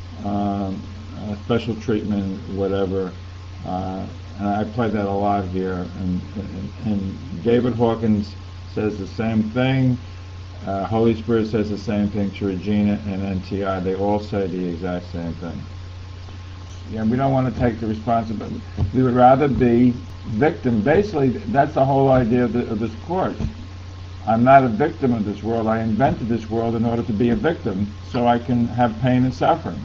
Speaker 4: treatment, whatever. And I play that a lot here. And David Hawkins says the same thing. Holy Spirit says the same thing to Regina and NTI. They all say the exact same thing. Yeah, we don't want to take the responsibility. We would rather be victim. Basically, that's the whole idea of this course. I'm not a victim of this world. I invented this world in order to be a victim, so I can have pain and suffering.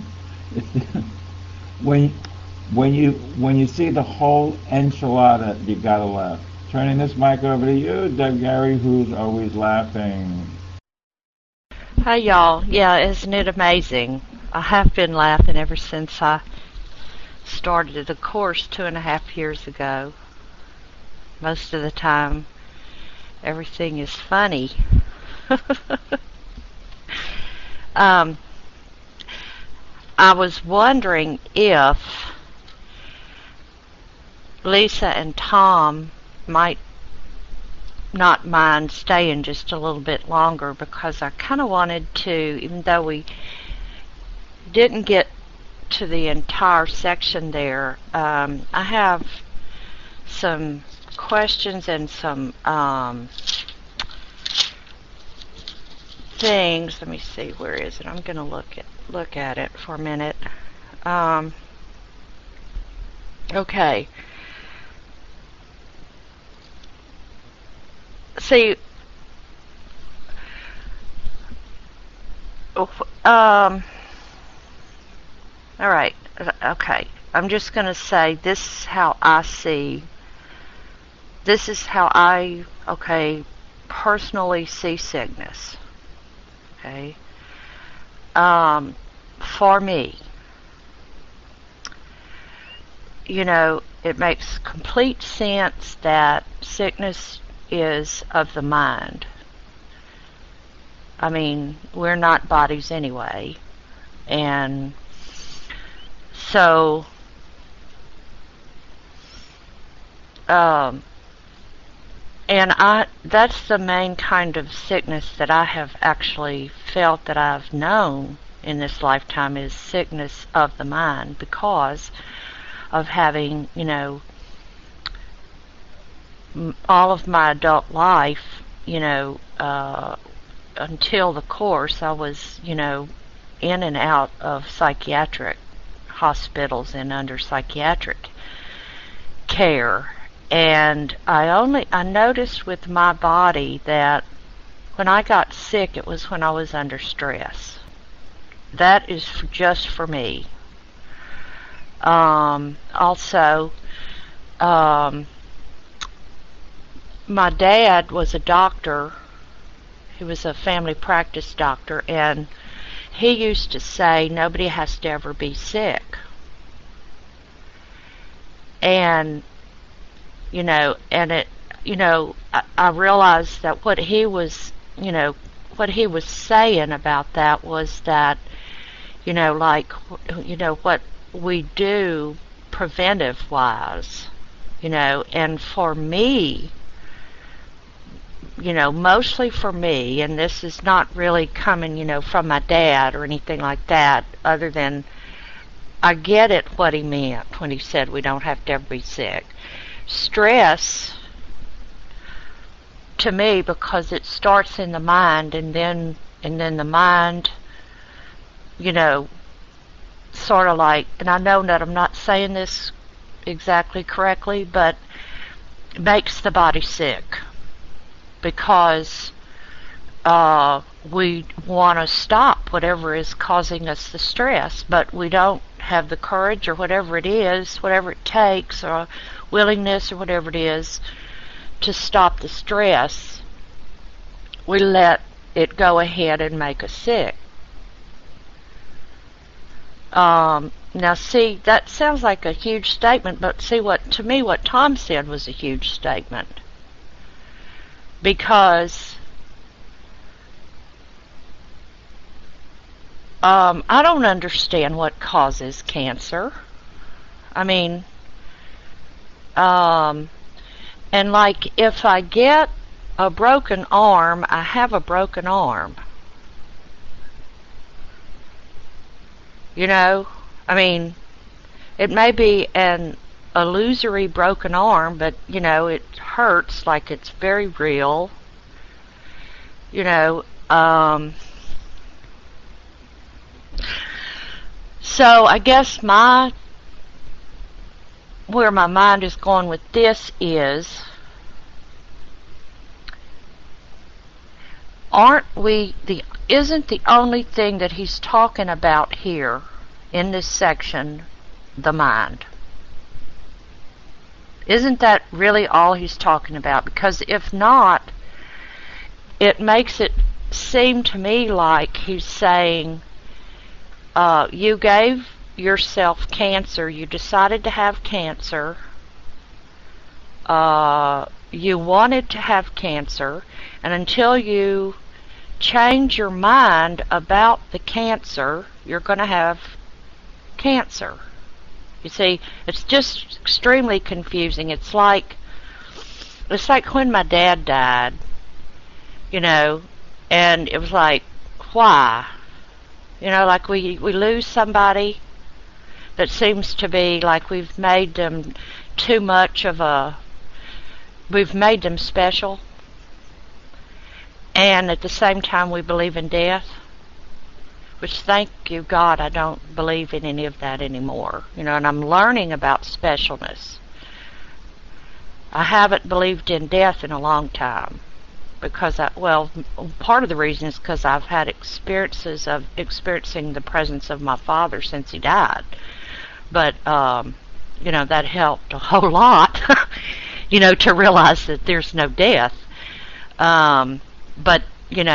Speaker 4: When you see the whole enchilada, you gotta laugh. Turning this mic over to you, Deb Gary, who's always laughing.
Speaker 3: Hi, y'all. Yeah, isn't it amazing? I have been laughing ever since I started the course 2.5 years ago. Most of the time, everything is funny. I was wondering if Lisa and Tom might not mind staying just a little bit longer, because I kind of wanted to, even though we didn't get to the entire section there, I have some questions and some things. Let me see, where is it? I'm going to look at it for a minute. Okay. See, all right, okay. I'm just going to say this is how I see, this is how I, personally see sickness. Okay. For me, it makes complete sense that sickness is of the mind. I mean, we're not bodies anyway. And so, that's the main kind of sickness that I have actually felt that I've known in this lifetime, is sickness of the mind, because of having, all of my adult life, until the course, I was, in and out of psychiatric hospitals and under psychiatric care. And I noticed with my body that when I got sick, it was when I was under stress. That is just for me. Also, my dad was a doctor. He was a family practice doctor, and he used to say nobody has to ever be sick. And I realized that what he was saying about that was that, what we do preventive wise, and for me, mostly for me, and this is not really coming, from my dad or anything like that, other than I get it what he meant when he said we don't have to ever be sick. Stress, to me, because it starts in the mind, and then the mind, sort of like, and I know that I'm not saying this exactly correctly, but makes the body sick, because we want to stop whatever is causing us the stress, but we don't have the courage or whatever it takes, or willingness or whatever it is to stop the stress. We let it go ahead and make us sick. Now see, that sounds like a huge statement, but see, to me what Tom said was a huge statement. Because I don't understand what causes cancer. I mean, and like if I get a broken arm, I have a broken arm. I mean, it may be an illusory broken arm, but, it hurts like it's very real. So I guess where my mind is going with this is, isn't the only thing that he's talking about here in this section the mind? Isn't that really all he's talking about? Because if not, it makes it seem to me like he's saying, you gave yourself cancer, you decided to have cancer, you wanted to have cancer, and until you change your mind about the cancer, you're going to have cancer. You see, it's just extremely confusing. It's like when my dad died, and it was like, why? Like we lose somebody that seems to be like we've made them we've made them special, and at the same time we believe in death, which, thank you God, I don't believe in any of that anymore, and I'm learning about specialness. I haven't believed in death in a long time, because part of the reason is because I've had experiences of experiencing the presence of my father since he died, but that helped a whole lot, to realize that there's no death. But,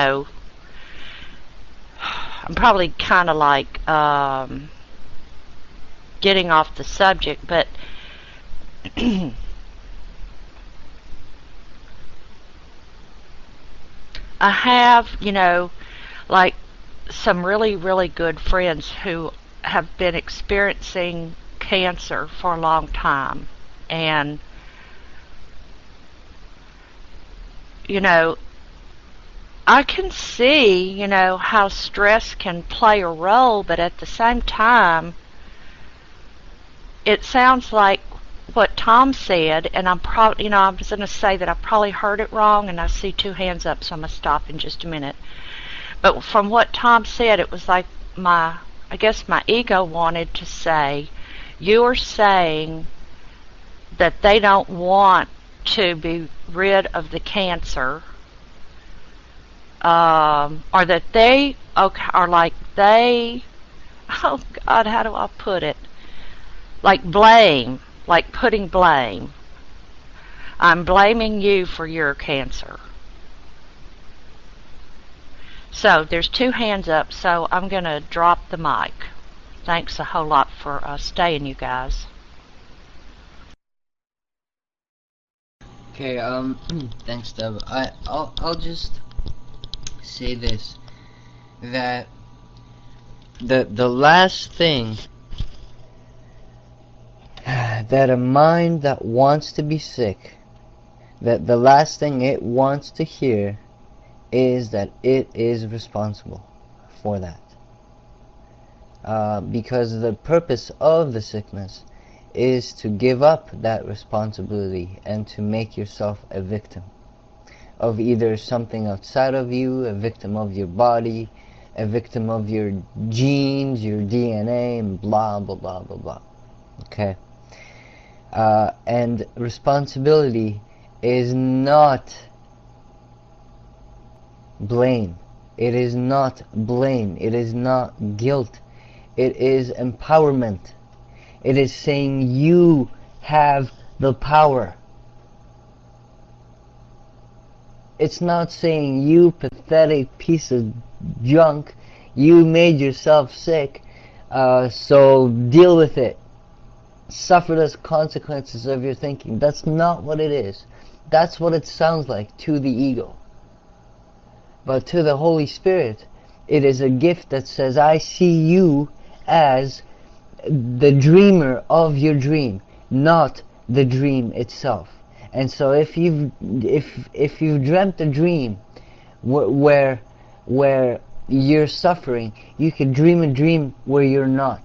Speaker 3: I'm probably kind of like getting off the subject, but I have, like some really, really good friends who have been experiencing cancer for a long time. And, I can see, how stress can play a role, but at the same time, it sounds like what Tom said, and I'm probably, I was going to say that I probably heard it wrong, and I see two hands up, so I'm going to stop in just a minute. But from what Tom said, it was like I guess my ego wanted to say, you're saying that they don't want to be rid of the cancer, or that they are like they, oh God, how do I put it? Like blame, like putting blame. I'm blaming you for your cancer. So there's two hands up, so I'm going to drop the mic. Thanks a whole lot for staying, you guys.
Speaker 2: Okay, thanks, Deb. I'll just say this, that the last thing that a mind that wants to be sick, that the last thing it wants to hear is that it is responsible for that. Because the purpose of the sickness is to give up that responsibility and to make yourself a victim of either something outside of you, a victim of your body, a victim of your genes, your DNA, and blah, blah, blah, blah, blah. Okay? And responsibility is not blame. It is not blame. It is not guilt. It is empowerment. It is saying you have the power. It's not saying you pathetic piece of junk, you made yourself sick, so deal with it. Suffer the consequences of your thinking. That's not what it is. That's what it sounds like to the ego. But to the Holy Spirit, it is a gift that says, I see you as the dreamer of your dream, not the dream itself. And so if you've dreamt a dream where you're suffering, you can dream a dream where you're not.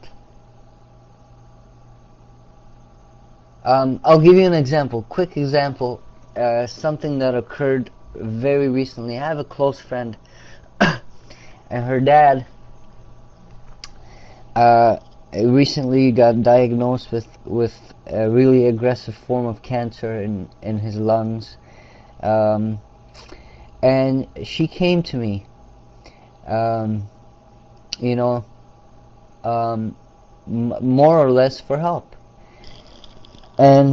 Speaker 2: I'll give you an example, quick example, something that occurred very recently. I have a close friend, and her dad recently got diagnosed with a really aggressive form of cancer in his lungs, and she came to me, more or less for help, and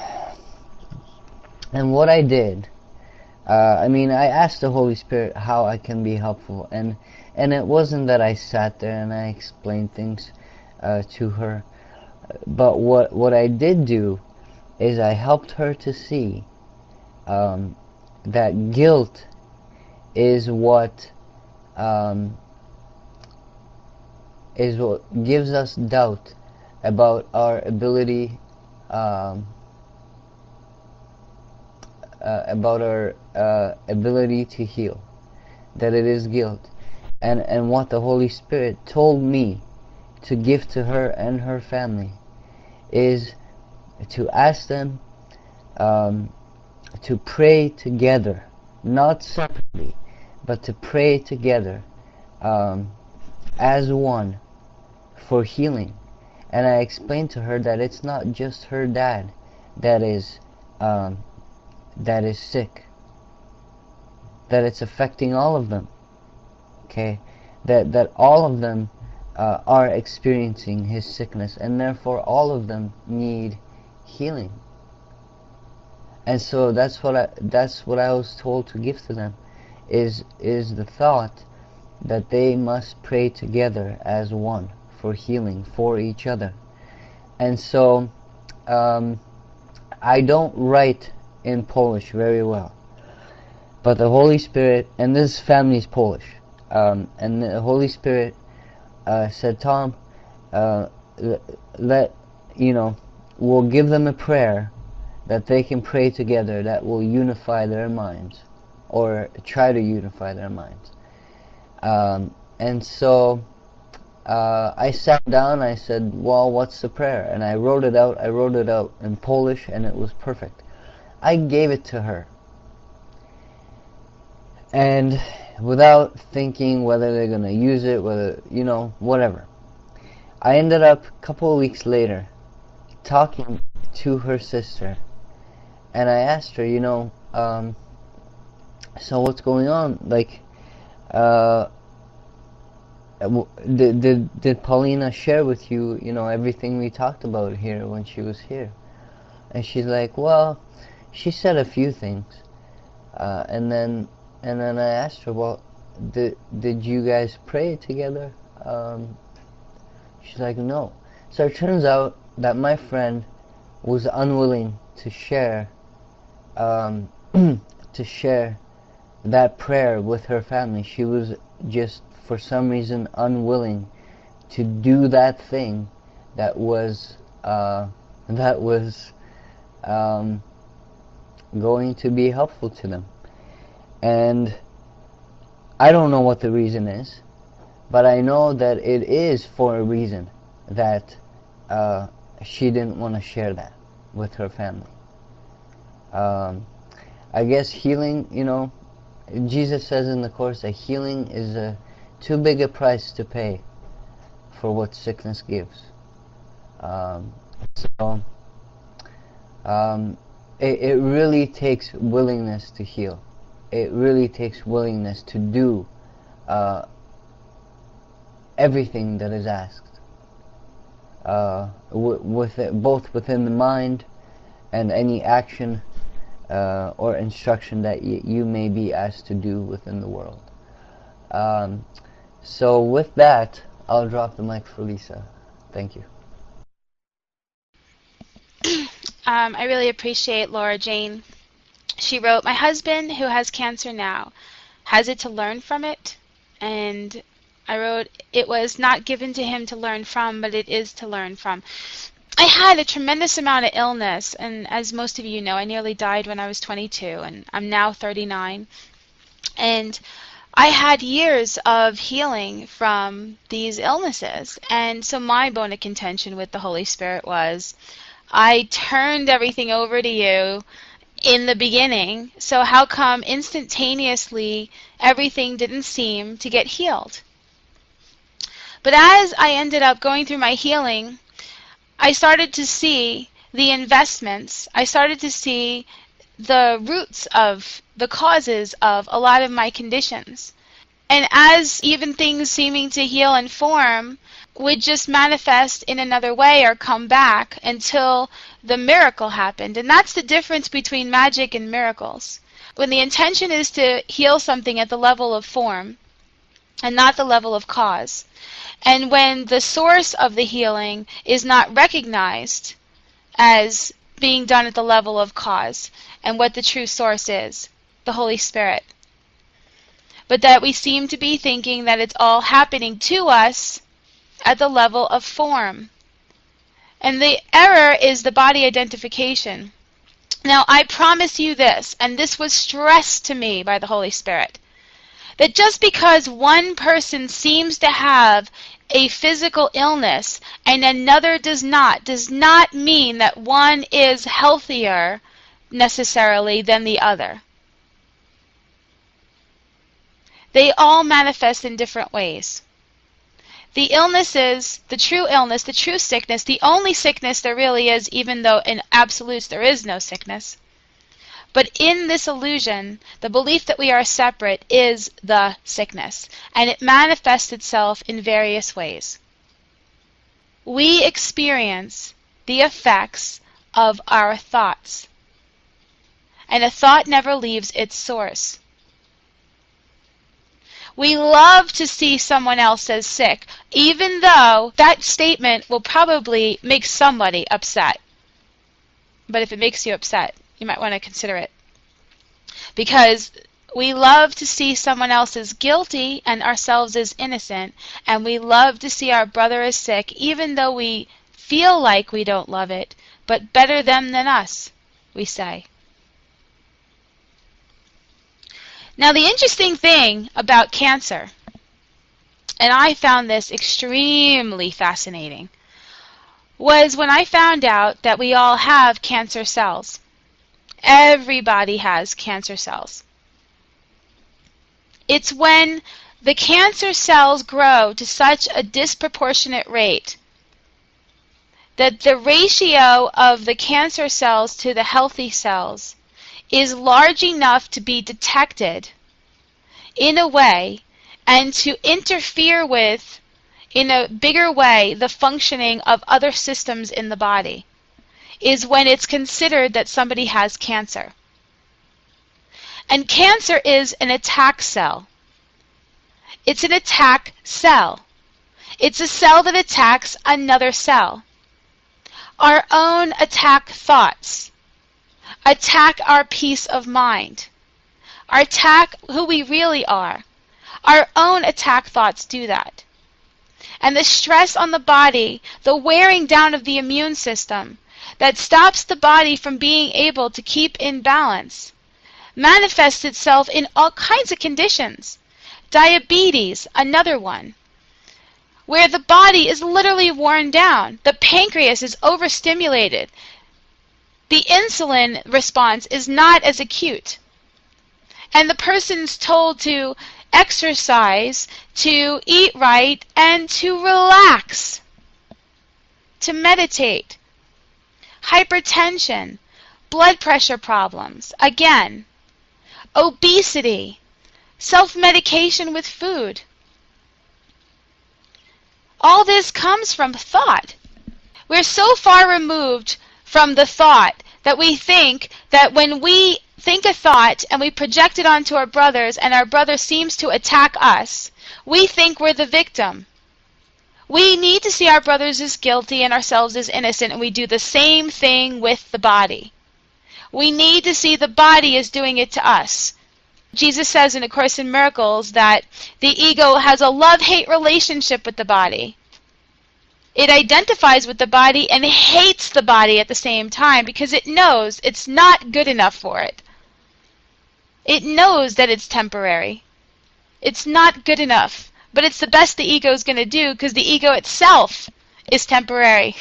Speaker 2: what I did, I asked the Holy Spirit how I can be helpful, and it wasn't that I sat there and I explained things to her, but what I did do is I helped her to see that guilt is what gives us doubt about our ability, to heal, that it is guilt, and what the Holy Spirit told me to give to her and her family is to ask them to pray together, not separately, but to pray together as one for healing. And I explained to her that it's not just her dad that is sick, that it's affecting all of them. Okay, that all of them are experiencing his sickness, and therefore all of them need healing. And so that's what I was told to give to them, is the thought that they must pray together as one for healing for each other. And so I don't write in Polish very well, but the Holy Spirit, and this family is Polish, and the Holy Spirit said, Tom, we'll give them a prayer that they can pray together that will unify their minds, or try to unify their minds. And so I sat down, I said, well, what's the prayer? And I wrote it out in Polish, and it was perfect. I gave it to her, and without thinking whether they're going to use it, whatever. I ended up a couple of weeks later talking to her sister, and I asked her, so what's going on? Like, did Paulina share with you, everything we talked about here when she was here? And she's like, well, she said a few things, and then I asked her, well, did you guys pray together? She's like, no. So it turns out that my friend was unwilling to share that prayer with her family. She was just, for some reason, unwilling to do that thing that was going to be helpful to them. And I don't know what the reason is, but I know that it is for a reason that she didn't want to share that with her family. I guess healing, Jesus says in the Course that healing is too big a price to pay for what sickness gives. It really takes willingness to heal. It really takes willingness to do everything that is asked, both within the mind and any action or instruction that you may be asked to do within the world. So with that, I'll drop the mic for Lisa. Thank you.
Speaker 1: I really appreciate Laura Jane. She wrote, "My husband, who has cancer now, has it to learn from it." And I wrote, "It was not given to him to learn from, but it is to learn from." I had a tremendous amount of illness, and as most of you know, I nearly died when I was 22, and I'm now 39. And I had years of healing from these illnesses. And so my bone of contention with the Holy Spirit was, I turned everything over to you in the beginning, so how come instantaneously everything didn't seem to get healed? But as I ended up going through my healing, I started to see the investments. I started to see the roots of the causes of a lot of my conditions. And as even things seeming to heal and form would just manifest in another way or come back until the miracle happened. And that's the difference between magic and miracles. When the intention is to heal something at the level of form and not the level of cause, and when the source of the healing is not recognized as being done at the level of cause and what the true source is, the Holy Spirit, but that we seem to be thinking that it's all happening to us at the level of form. And the error is the body identification. Now, I promise you this, and this was stressed to me by the Holy Spirit, that just because one person seems to have a physical illness and another does not mean that one is healthier necessarily than the other. They all manifest in different ways. The illnesses, the true illness, the true sickness, the only sickness there really is, even though in absolutes there is no sickness. But in this illusion, the belief that we are separate is the sickness, and it manifests itself in various ways. We experience the effects of our thoughts, and a thought never leaves its source. We love to see someone else as sick, even though that statement will probably make somebody upset. But if it makes you upset, you might want to consider it. Because we love to see someone else as guilty and ourselves as innocent, and we love to see our brother as sick, even though we feel like we don't love it, but better them than us, we say. Now, the interesting thing about cancer, and I found this extremely fascinating, was when I found out that we all have cancer cells. Everybody has cancer cells. It's when the cancer cells grow to such a disproportionate rate that the ratio of the cancer cells to the healthy cells is large enough to be detected in a way and to interfere with, in a bigger way, the functioning of other systems in the body, is when it's considered that somebody has cancer. And cancer is an attack cell. It's an attack cell. It's a cell that attacks another cell. Our own attack thoughts attack our peace of mind, attack who we really are. Our own attack thoughts do that. And the stress on the body, the wearing down of the immune system, that stops the body from being able to keep in balance manifests itself in all kinds of conditions. Diabetes, another one, where the body is literally worn down. The pancreas is overstimulated. The insulin response is not as acute. And the person's told to exercise, to eat right, and to relax, to meditate. Hypertension, blood pressure problems, again, obesity, self-medication with food. All this comes from thought. We're so far removed from the thought that we think that when we think a thought and we project it onto our brothers and our brother seems to attack us, we think we're the victim. We need to see our brothers as guilty and ourselves as innocent, and we do the same thing with the body. We need to see the body as doing it to us. Jesus says in A Course in Miracles that the ego has a love-hate relationship with the body. It identifies with the body and hates the body at the same time because it knows it's not good enough for it. It knows that it's temporary. It's not good enough, but it's the best the ego is going to do because the ego itself is temporary.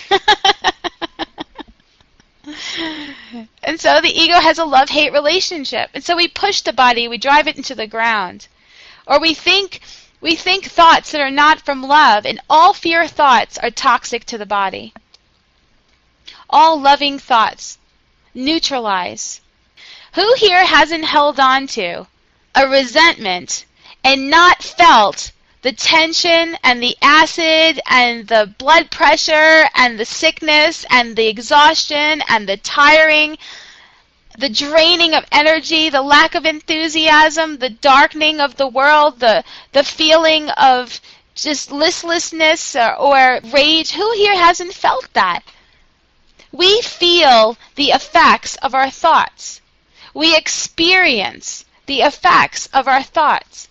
Speaker 1: And so the ego has a love-hate relationship. And so we push the body, we drive it into the ground. Or we think thoughts that are not from love, and all fear thoughts are toxic to the body. All loving thoughts neutralize. Who here hasn't held on to a resentment and not felt the tension and the acid and the blood pressure and the sickness and the exhaustion and the tiring, the draining of energy, the lack of enthusiasm, the darkening of the world, the feeling of just listlessness or rage? Who here hasn't felt that? We feel the effects of our thoughts. We experience the effects of our thoughts.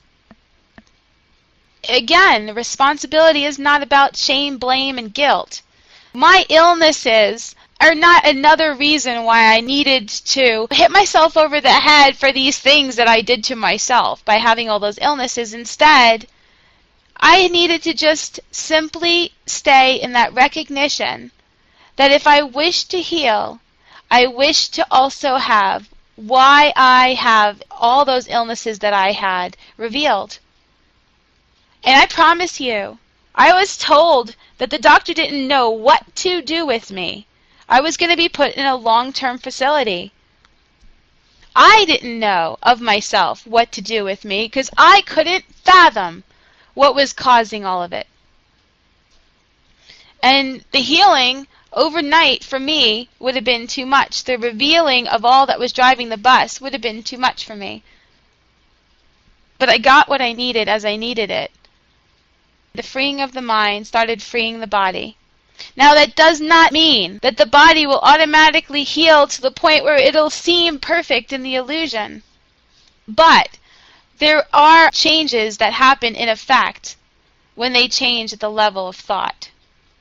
Speaker 1: Again, responsibility is not about shame, blame, and guilt. My illnesses are not another reason why I needed to hit myself over the head for these things that I did to myself by having all those illnesses. Instead, I needed to just simply stay in that recognition that if I wish to heal, I wish to also have why I have all those illnesses that I had revealed. And I promise you, I was told that the doctor didn't know what to do with me. I was going to be put in a long-term facility. I didn't know of myself what to do with me because I couldn't fathom what was causing all of it. And the healing overnight for me would have been too much. The revealing of all that was driving the bus would have been too much for me. But I got what I needed as I needed it. The freeing of the mind started freeing the body. Now that does not mean that the body will automatically heal to the point where it'll seem perfect in the illusion. But there are changes that happen in effect when they change at the level of thought.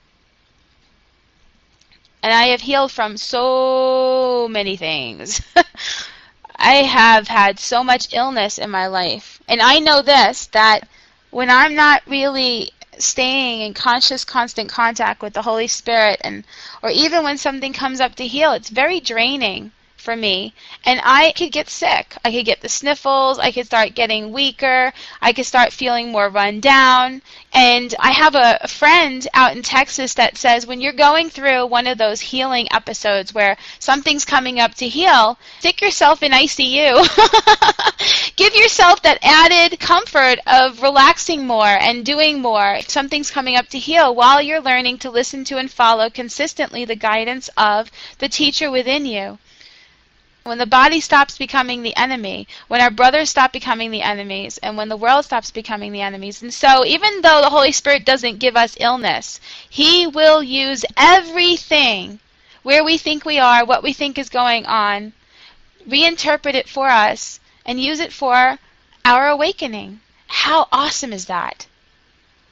Speaker 1: And I have healed from so many things. I have had so much illness in my life. And I know this, that when I'm not really staying in conscious, constant contact with the Holy Spirit, or even when something comes up to heal, it's very draining for me. And I could get sick. I could get the sniffles. I could start getting weaker. I could start feeling more run down. And I have a friend out in Texas that says when you're going through one of those healing episodes where something's coming up to heal, stick yourself in ICU. Give yourself that added comfort of relaxing more and doing more if something's coming up to heal while you're learning to listen to and follow consistently the guidance of the teacher within you. When the body stops becoming the enemy, when our brothers stop becoming the enemies, and when the world stops becoming the enemies. And so even though the Holy Spirit doesn't give us illness, He will use everything where we think we are, what we think is going on, reinterpret it for us, and use it for our awakening. How awesome is that?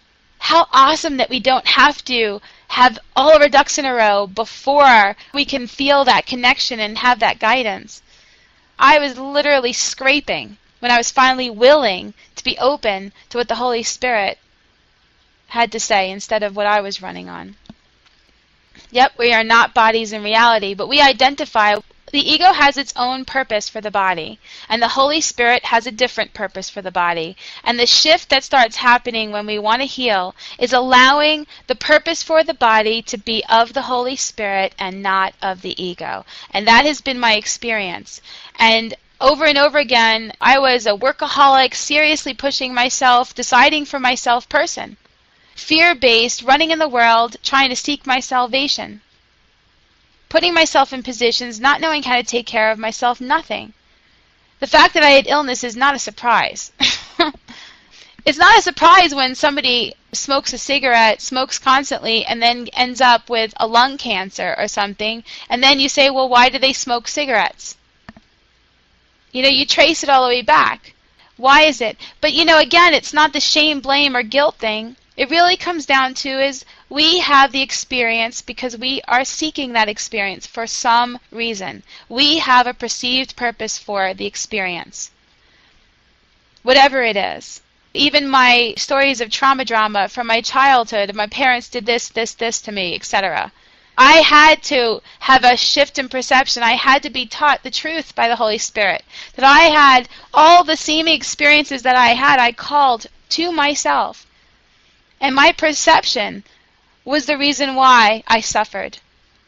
Speaker 1: How awesome that we don't have to have all of our ducks in a row before we can feel that connection and have that guidance. I was literally scraping when I was finally willing to be open to what the Holy Spirit had to say instead of what I was running on. Yep, we are not bodies in reality, but we identify. The ego has its own purpose for the body, and the Holy Spirit has a different purpose for the body. And the shift that starts happening when we want to heal is allowing the purpose for the body to be of the Holy Spirit and not of the ego. And that has been my experience. And over again, I was a workaholic, seriously pushing myself, deciding for myself person. Fear-based, running in the world, trying to seek my salvation. Putting myself in positions, not knowing how to take care of myself, nothing. The fact that I had illness is not a surprise. It's not a surprise when somebody smokes a cigarette, smokes constantly, and then ends up with a lung cancer or something, and then you say, well, why do they smoke cigarettes? You know, you trace it all the way back. Why is it? But, you know, again, it's not the shame, blame, or guilt thing. It really comes down to is we have the experience because we are seeking that experience for some reason. We have a perceived purpose for the experience, whatever it is. Even my stories of trauma drama from my childhood, my parents did this to me, etc. I had to have a shift in perception. I had to be taught the truth by the Holy Spirit. That I had all the seeming experiences that I had, I called to myself. And my perception was the reason why I suffered.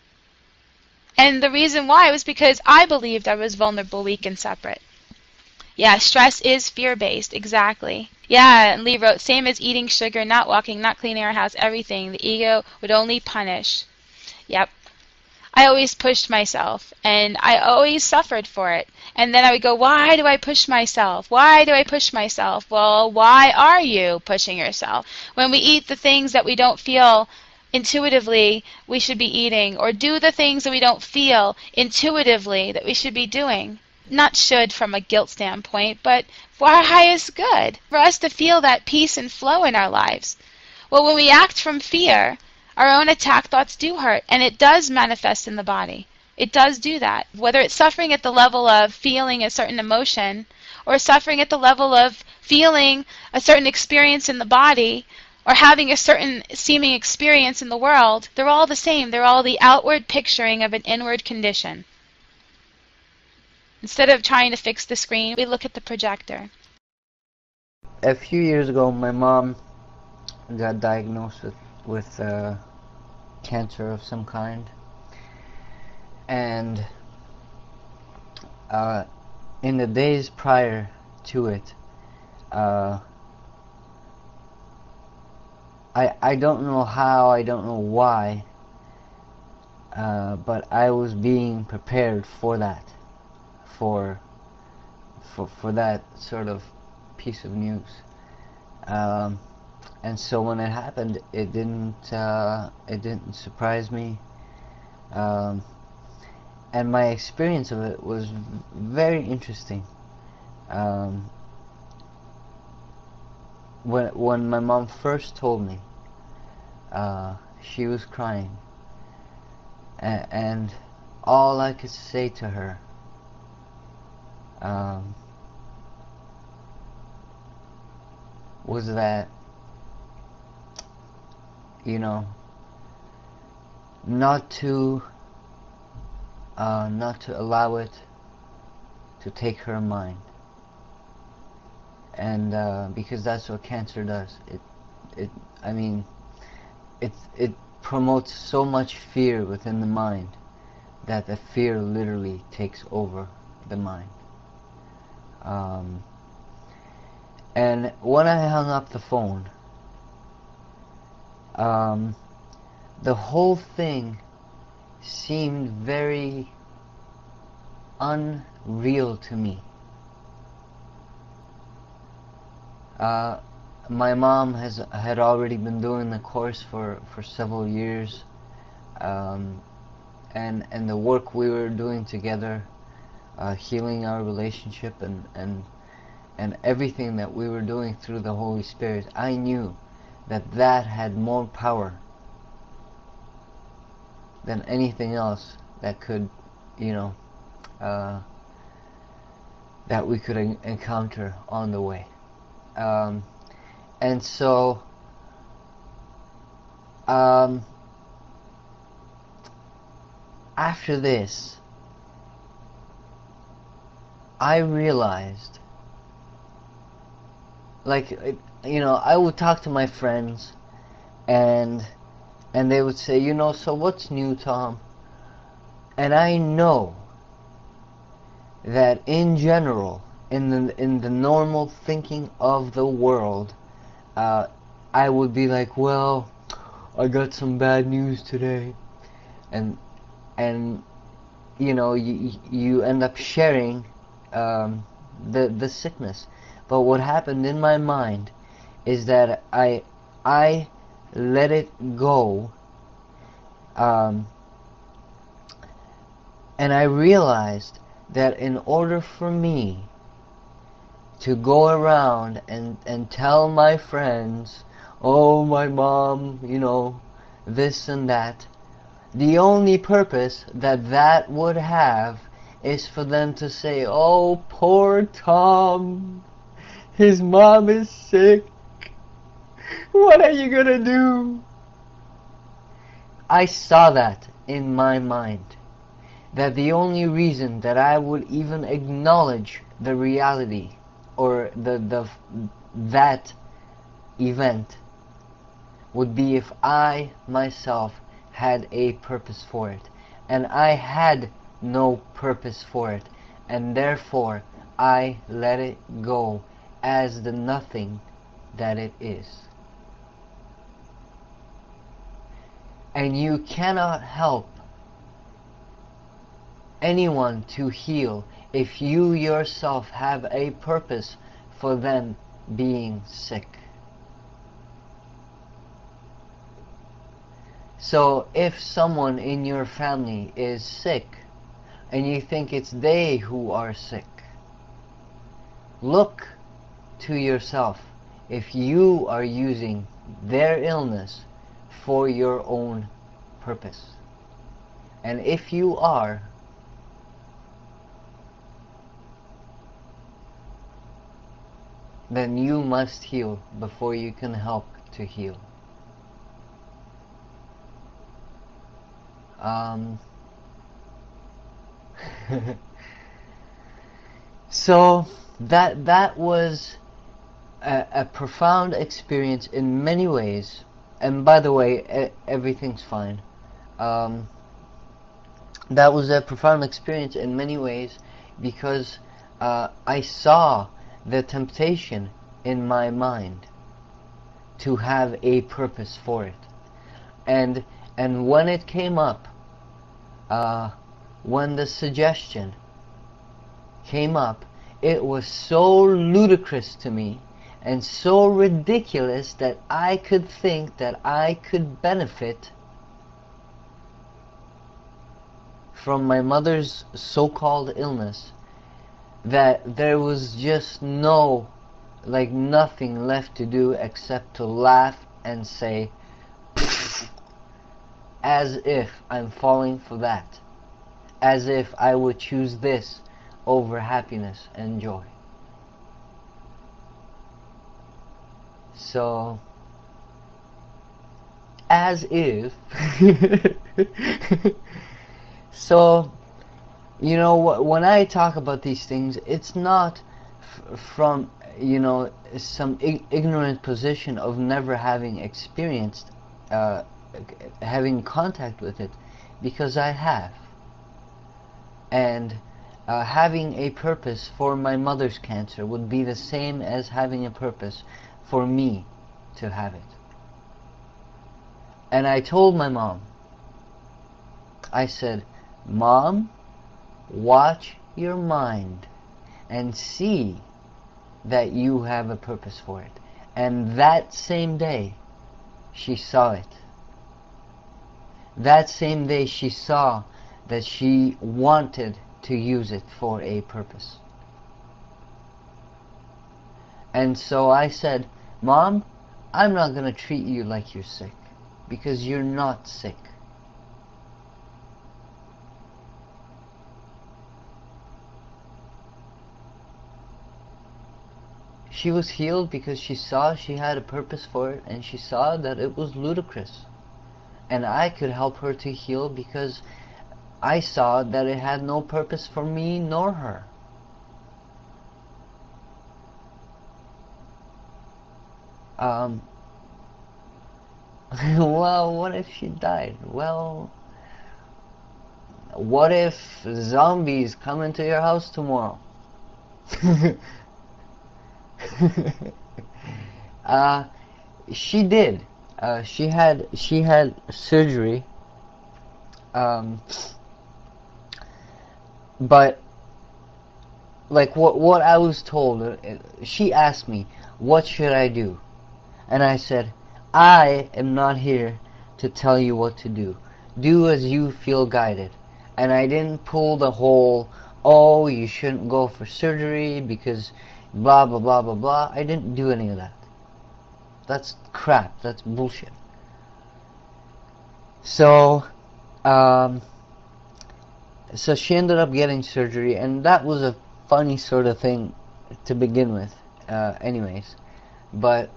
Speaker 1: And the reason why was because I believed I was vulnerable, weak, and separate. Yeah, stress is fear-based, exactly. Yeah, and Lee wrote, same as eating sugar, not walking, not cleaning our house, everything. The ego would only punish. Yep. I always pushed myself, and I always suffered for it. And then I would go, why do I push myself? Why do I push myself? Well, why are you pushing yourself? When we eat the things that we don't feel intuitively we should be eating, or do the things that we don't feel intuitively that we should be doing. Not should from a guilt standpoint, but for our highest good, for us to feel that peace and flow in our lives. Well, when we act from fear, our own attack thoughts do hurt, and it does manifest in the body. It does do that. Whether it's suffering at the level of feeling a certain emotion, or suffering at the level of feeling a certain experience in the body, or having a certain seeming experience in the world, they're all the same. They're all the outward picturing of an inward condition. Instead of trying to fix the screen, we look at the projector.
Speaker 2: A few years ago, my mom got diagnosed with cancer of some kind, and in the days prior to it, I don't know how, I don't know why, but I was being prepared for that, for that sort of piece of news. And so when it happened, it didn't surprise me, and my experience of it was very interesting. When my mom first told me, she was crying, and all I could say to her was that, you know, not to allow it to take her mind, and because that's what cancer does. It promotes so much fear within the mind that the fear literally takes over the mind. And when I hung up the phone, the whole thing seemed very unreal to me. My mom had already been doing the course for several years, and the work we were doing together, healing our relationship, and everything that we were doing through the Holy Spirit, I knew that had more power than anything else that could, that we could encounter on the way. And so after this, I realized, I would talk to my friends, and they would say, so what's new, Tom? And I know that in general, in the normal thinking of the world, I would be like, well, I got some bad news today, and you end up sharing the sickness. But what happened in my mind is that I let it go, and I realized that in order for me to go around and tell my friends, oh, my mom, this and that, the only purpose that would have is for them to say, oh, poor Tom, his mom is sick, what are you gonna do? I saw that in my mind, that the only reason that I would even acknowledge the reality or that event would be if I myself had a purpose for it, and I had no purpose for it, and therefore I let it go as the nothing that it is. And you cannot help anyone to heal if you yourself have a purpose for them being sick. So if someone in your family is sick and you think it's they who are sick, look to yourself if you are using their illness for your own purpose. And if you are, then you must heal before you can help to heal. So that was a profound experience in many ways. And by the way, everything's fine. That was a profound experience in many ways because I saw the temptation in my mind to have a purpose for it. And when it came up, when the suggestion came up, it was so ludicrous to me and so ridiculous that I could think that I could benefit from my mother's so-called illness, that there was just nothing left to do except to laugh and say, as if I'm falling for that, as if I would choose this over happiness and joy. So, as if so, when I talk about these things, it's not from some ignorant position of never having experienced having contact with it, because I have. And having a purpose for my mother's cancer would be the same as having a purpose for me to have it. And I told my mom, I said, Mom, watch your mind and see that you have a purpose for it. And that same day, she saw it. That same day, she saw that she wanted to use it for a purpose. And so I said, Mom, I'm not going to treat you like you're sick, because you're not sick. She was healed because she saw she had a purpose for it, and she saw that it was ludicrous. And I could help her to heal because I saw that it had no purpose for me nor her. Well, what if she died? Well, what if zombies come into your house tomorrow? She did. She had surgery. But like what I was told, she asked me, what should I do? And I said, I am not here to tell you what to do. Do as you feel guided. And I didn't pull the whole, oh, you shouldn't go for surgery because blah blah blah blah blah. I didn't do any of that. That's crap. That's bullshit. So so she ended up getting surgery, and that was a funny sort of thing to begin with, anyways. But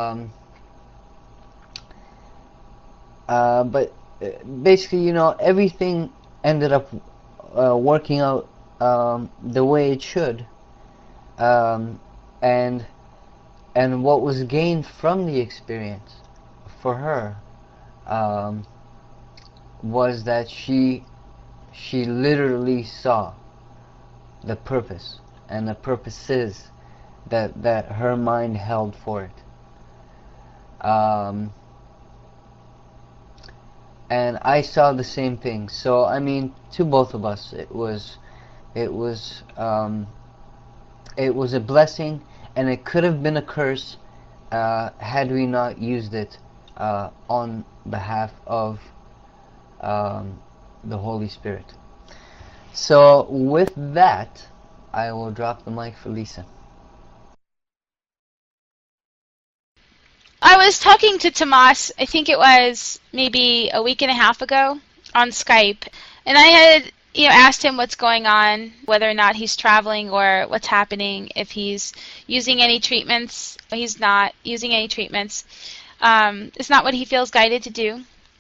Speaker 2: basically, you know, everything ended up working out the way it should, and what was gained from the experience for her was that she literally saw the purpose and the purposes that her mind held for it. And I saw the same thing. So I mean, to both of us, it was a blessing, and it could have been a curse had we not used it on behalf of the Holy Spirit. So with that, I will drop the mic for Lisa.
Speaker 1: I was talking to Tomas, I think it was maybe a week and a half ago, on Skype, and I had asked him what's going on, whether or not he's traveling or what's happening, if he's using any treatments. He's not using any treatments. It's not what he feels guided to do.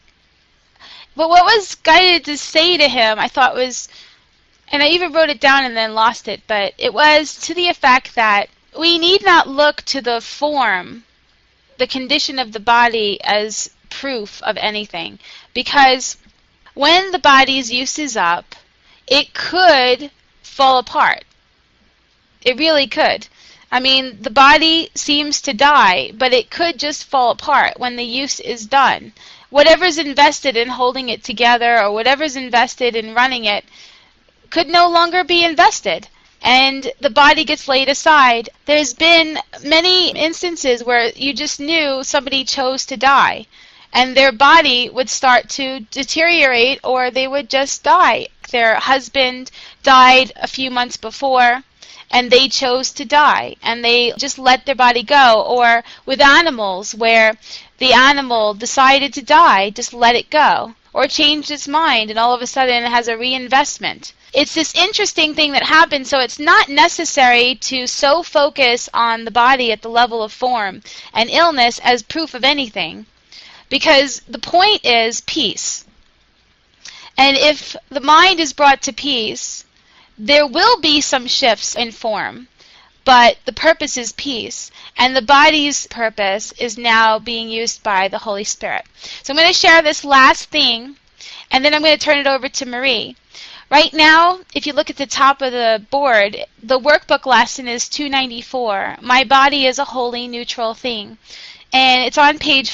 Speaker 1: But what was guided to say to him, I thought was, and I even wrote it down and then lost it, but it was to the effect that we need not look to the form, the condition of the body, as proof of anything, because when the body's use is up, it could fall apart. It really could. I mean, the body seems to die, but it could just fall apart when the use is done. Whatever's invested in holding it together or whatever's invested in running it could no longer be invested, and the body gets laid aside. There's been many instances where you just knew somebody chose to die, and their body would start to deteriorate, or they would just die. Their husband died a few months before, and they chose to die, and they just let their body go. Or with animals, where the animal decided to die, just let it go, or changed its mind, and all of a sudden it has a reinvestment. It's this interesting thing that happens, so it's not necessary to so focus on the body at the level of form and illness as proof of anything, because the point is peace. And if the mind is brought to peace, there will be some shifts in form, but the purpose is peace, and the body's purpose is now being used by the Holy Spirit. So I'm going to share this last thing, and then I'm going to turn it over to Marie. Right now, if you look at the top of the board, the workbook lesson is 294. My body is a holy, neutral thing. And it's on page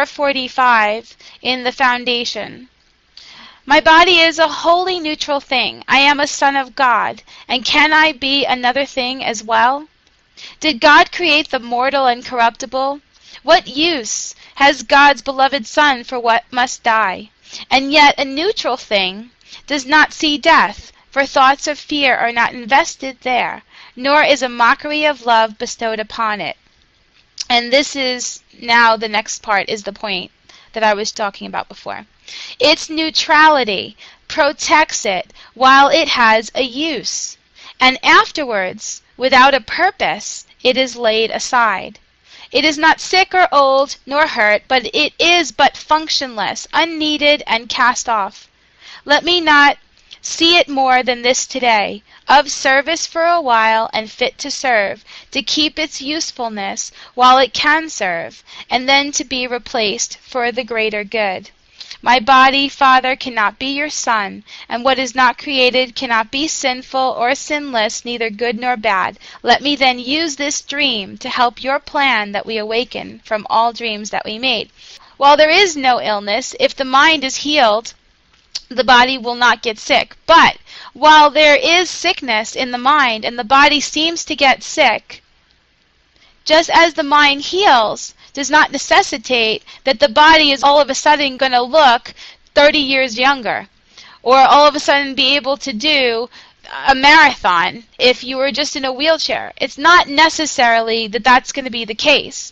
Speaker 1: 445 in the foundation. My body is a holy, neutral thing. I am a son of God. And can I be another thing as well? Did God create the mortal and corruptible? What use has God's beloved Son for what must die? And yet a neutral thing does not see death, for thoughts of fear are not invested there, nor is a mockery of love bestowed upon it. And this is now the next part is the point that I was talking about before. Its neutrality protects it while it has a use, and afterwards, without a purpose, it is laid aside. It is not sick or old nor hurt, but it is but functionless, unneeded, and cast off. Let me not see it more than this today, of service for a while and fit to serve, to keep its usefulness while it can serve, and then to be replaced for the greater good. My body, Father, cannot be your Son, and what is not created cannot be sinful or sinless, neither good nor bad. Let me then use this dream to help your plan that we awaken from all dreams that we made. While there is no illness, if the mind is healed, the body will not get sick. But while there is sickness in the mind and the body seems to get sick, just as the mind heals does not necessitate that the body is all of a sudden going to look 30 years younger, or all of a sudden be able to do a marathon if you were just in a wheelchair. It's not necessarily that that's going to be the case.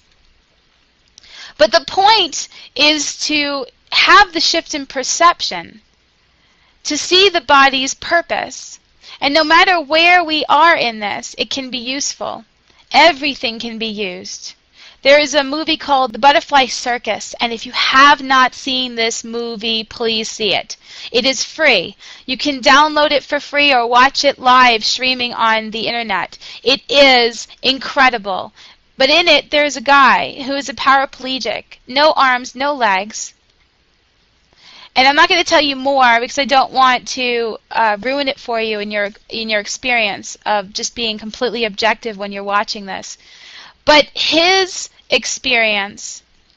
Speaker 1: But the point is to have the shift in perception, to see the body's purpose. And no matter where we are in this, it can be useful. Everything can be used. There is a movie called The Butterfly Circus, and if you have not seen this movie, please see it. It is free. You can download it for free or watch it live streaming on the internet. It is incredible. But in it, there's a guy who is a paraplegic, no arms, no legs. And I'm not going to tell you more because I don't want to ruin it for you in your experience of just being completely objective when you're watching this. But his experience,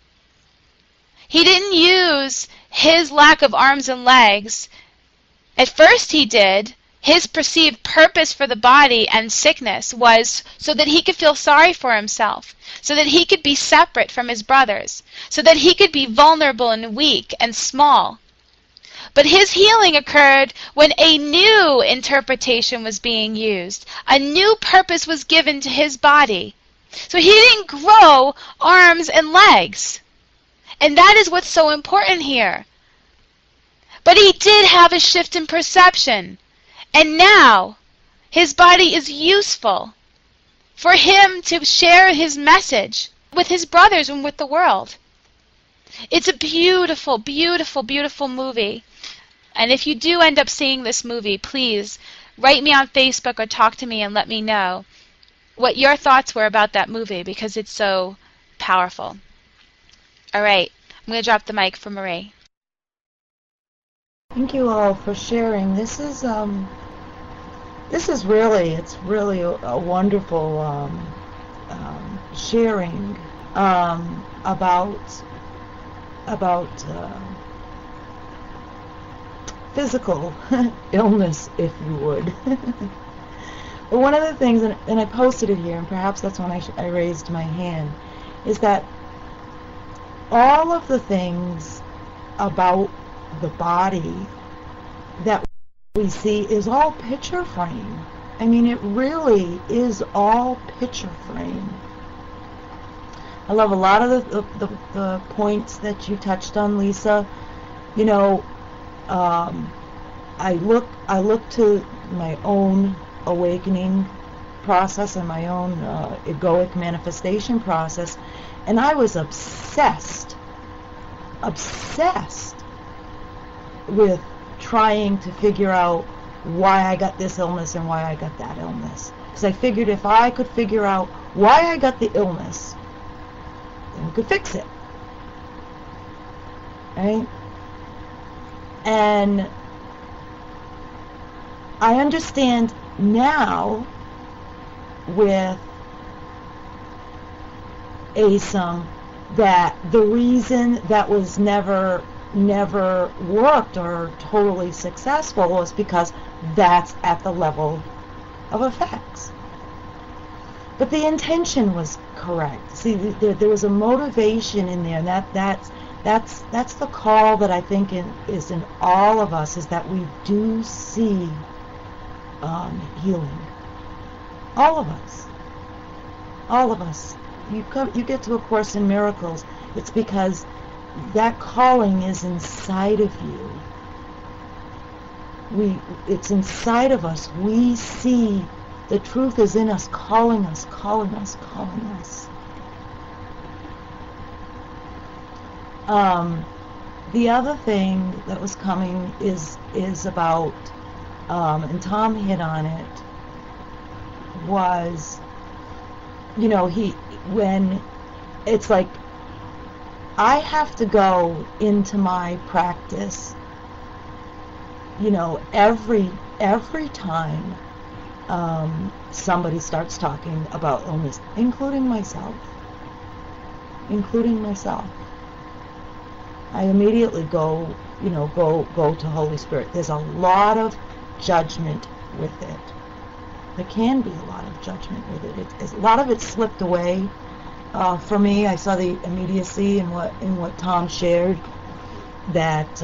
Speaker 1: he didn't use his lack of arms and legs. At first he did. His perceived purpose for the body and sickness was so that he could feel sorry for himself, so that he could be separate from his brothers, so that he could be vulnerable and weak and small. But his healing occurred when a new interpretation was being used. A new purpose was given to his body. So he didn't grow arms and legs. And that is what's so important here. But he did have a shift in perception. And now his body is useful for him to share his message with his brothers and with the world. It's a beautiful, beautiful, beautiful movie. And if you do end up seeing this movie, please write me on Facebook or talk to me and let me know what your thoughts were about that movie because it's so powerful. All right, I'm going to drop the mic for Marie.
Speaker 5: Thank you all for sharing. This is really a wonderful sharing about physical illness, if you would. But one of the things, and I posted it here, and perhaps that's when I raised my hand, is that all of the things about the body that we see is all picture frame. I mean, it really is all picture frame. I love a lot of the points that you touched on, Lisa. You know, I look to my own awakening process and my own egoic manifestation process, and I was obsessed with trying to figure out why I got this illness and why I got that illness. Because I figured if I could figure out why I got the illness, then we could fix it. Right? And I understand now with ASOM that the reason that was never worked or totally successful was because that's at the level of effects. But the intention was correct. See, there was a motivation in there, and that's the call that I think is in all of us, is that we do see healing. All of us. you get to A Course in Miracles, it's because that calling is inside of you. It's inside of us. We see the truth is in us, calling us, calling us, calling us. The other thing that was coming is about, and Tom hit on it, was, when it's like, I have to go into my practice, every time somebody starts talking about illness, including myself. I immediately go to Holy Spirit. There's a lot of judgment with it. There can be a lot of judgment with it. A lot of it slipped away. For me, I saw the immediacy in what Tom shared. That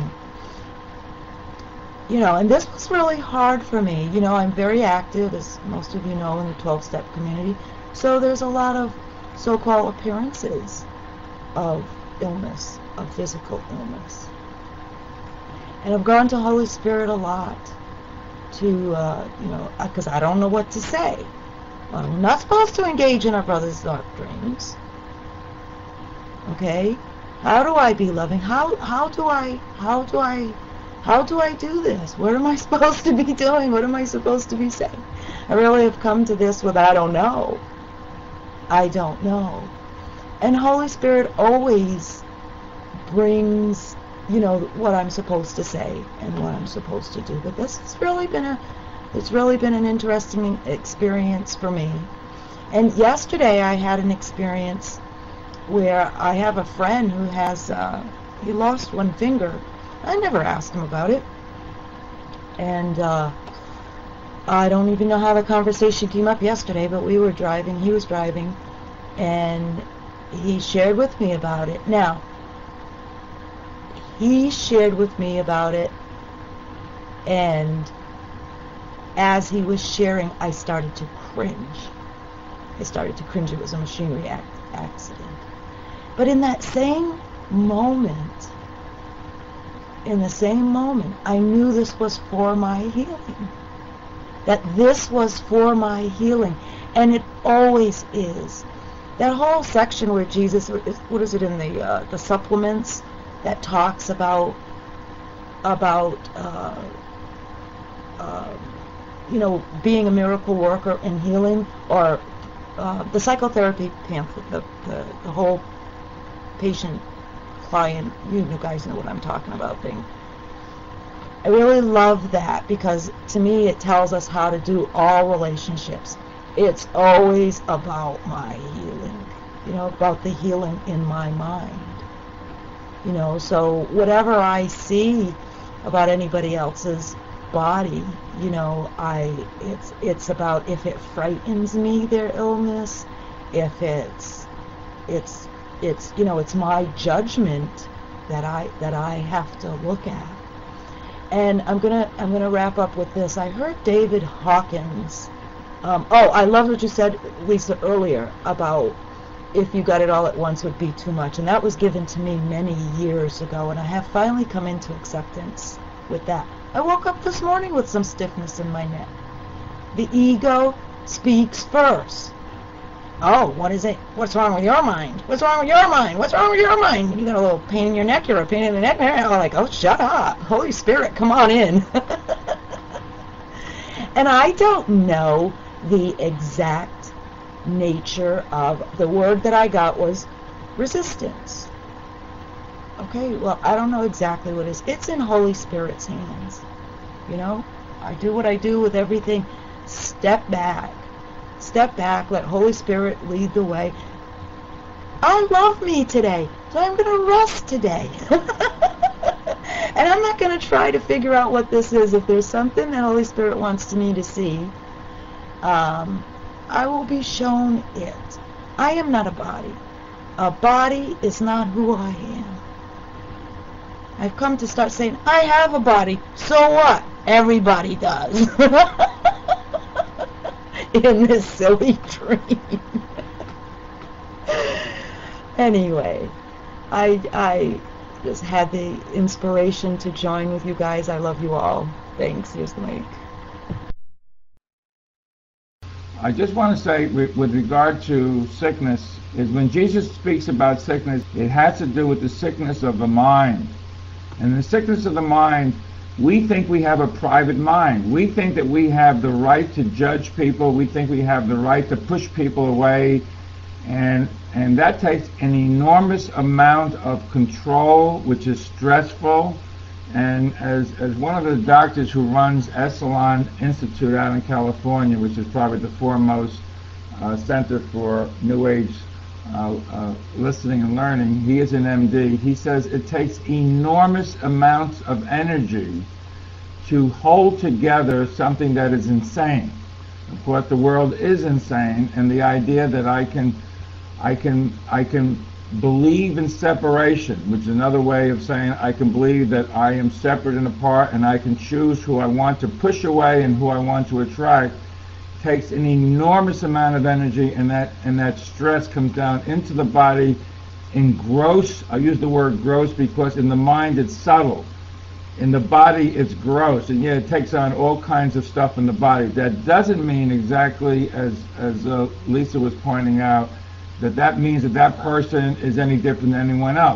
Speaker 5: and this was really hard for me. I'm very active, as most of you know, in the 12-step community. So there's a lot of so-called appearances of illness, of physical illness. And I've gone to Holy Spirit a lot to, because I don't know what to say. Well, we're not supposed to engage in our brother's dark dreams. Okay? How do I be loving? How do I do this? What am I supposed to be doing? What am I supposed to be saying? I really have come to this with I don't know. I don't know. And Holy Spirit always brings, what I'm supposed to say and what I'm supposed to do. But this has really been an interesting experience for me. And yesterday I had an experience where I have a friend who has, he lost one finger. I never asked him about it. And I don't even know how the conversation came up yesterday, but we were driving, he was driving, and he shared with me about it. Now, he shared with me about it, and as he was sharing, I started to cringe. It was a machinery accident. But in that same moment, I knew this was for my healing. That this was for my healing. And it always is. That whole section where Jesus, what is it in the supplements, that talks about being a miracle worker and healing, or the psychotherapy pamphlet, the whole patient client, you guys know what I'm talking about thing. I really love that, because to me it tells us how to do all relationships. It's always about my healing, about the healing in my mind. So whatever I see about anybody else's body, it's about if it frightens me, their illness, if it's my judgment that I have to look at. And I'm gonna wrap up with this. I heard David Hawkins. I love what you said, Lisa, earlier about if you got it all at once would be too much, and that was given to me many years ago, and I have finally come into acceptance with that. I woke up this morning with some stiffness in my neck. The ego speaks first. Oh, what is it? What's wrong with your mind? What's wrong with your mind? What's wrong with your mind? You got a little pain in your neck. You're a pain in the neck. I'm like, oh, shut up. Holy Spirit, come on in. And I don't know the exact nature of the word that I got was resistance. Okay, well, I don't know exactly what it is. It's in Holy Spirit's hands. I do what I do with everything. Step back, let Holy Spirit lead the way. I love me today, so I'm going to rest today. And I'm not going to try to figure out what this is. If there's something that Holy Spirit wants me to see, I will be shown it. I am not a body. A body is not who I am. I've come to start saying, I have a body. So what? Everybody does. In this silly dream. Anyway, I just had the inspiration to join with you guys. I love you all. Thanks. Here's the mic.
Speaker 4: I just want to say, with regard to sickness, is when Jesus speaks about sickness, it has to do with the sickness of the mind. And the sickness of the mind, we think we have a private mind. We think that we have the right to judge people. We think we have the right to push people away. And that takes an enormous amount of control, which is stressful. And as one of the doctors who runs Esalen Institute out in California, which is probably the foremost center for New Age listening and learning, he is an MD. He says it takes enormous amounts of energy to hold together something that is insane. Of course, the world is insane, and the idea that I can believe in separation, which is another way of saying I can believe that I am separate and apart, and I can choose who I want to push away and who I want to attract, takes an enormous amount of energy, and that stress comes down into the body in gross. I use the word gross because in the mind it's subtle. In the body it's gross, and yeah, it takes on all kinds of stuff in the body. That doesn't mean exactly as Lisa was pointing out, that means that person is any different than anyone else.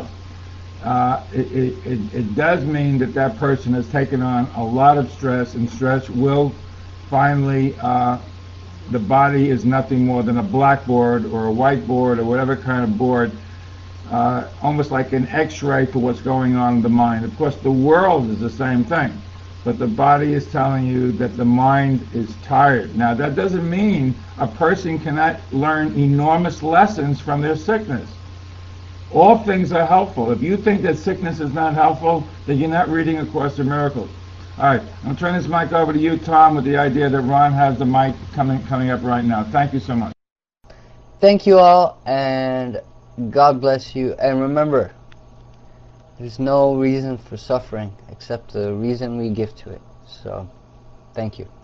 Speaker 4: It does mean that person has taken on a lot of stress, and stress will finally, the body is nothing more than a blackboard or a whiteboard or whatever kind of board, almost like an x-ray for what's going on in the mind. Of course, the world is the same thing, but the body is telling you that the mind is tired. Now, that doesn't mean a person cannot learn enormous lessons from their sickness. All things are helpful. If you think that sickness is not helpful, then you're not reading A Course in Miracles. All right, I'm turning this mic over to you, Tom, with the idea that Ron has the mic coming up right now. Thank you so much.
Speaker 2: Thank you all, and God bless you. And remember, there's no reason for suffering except the reason we give to it. So, thank you.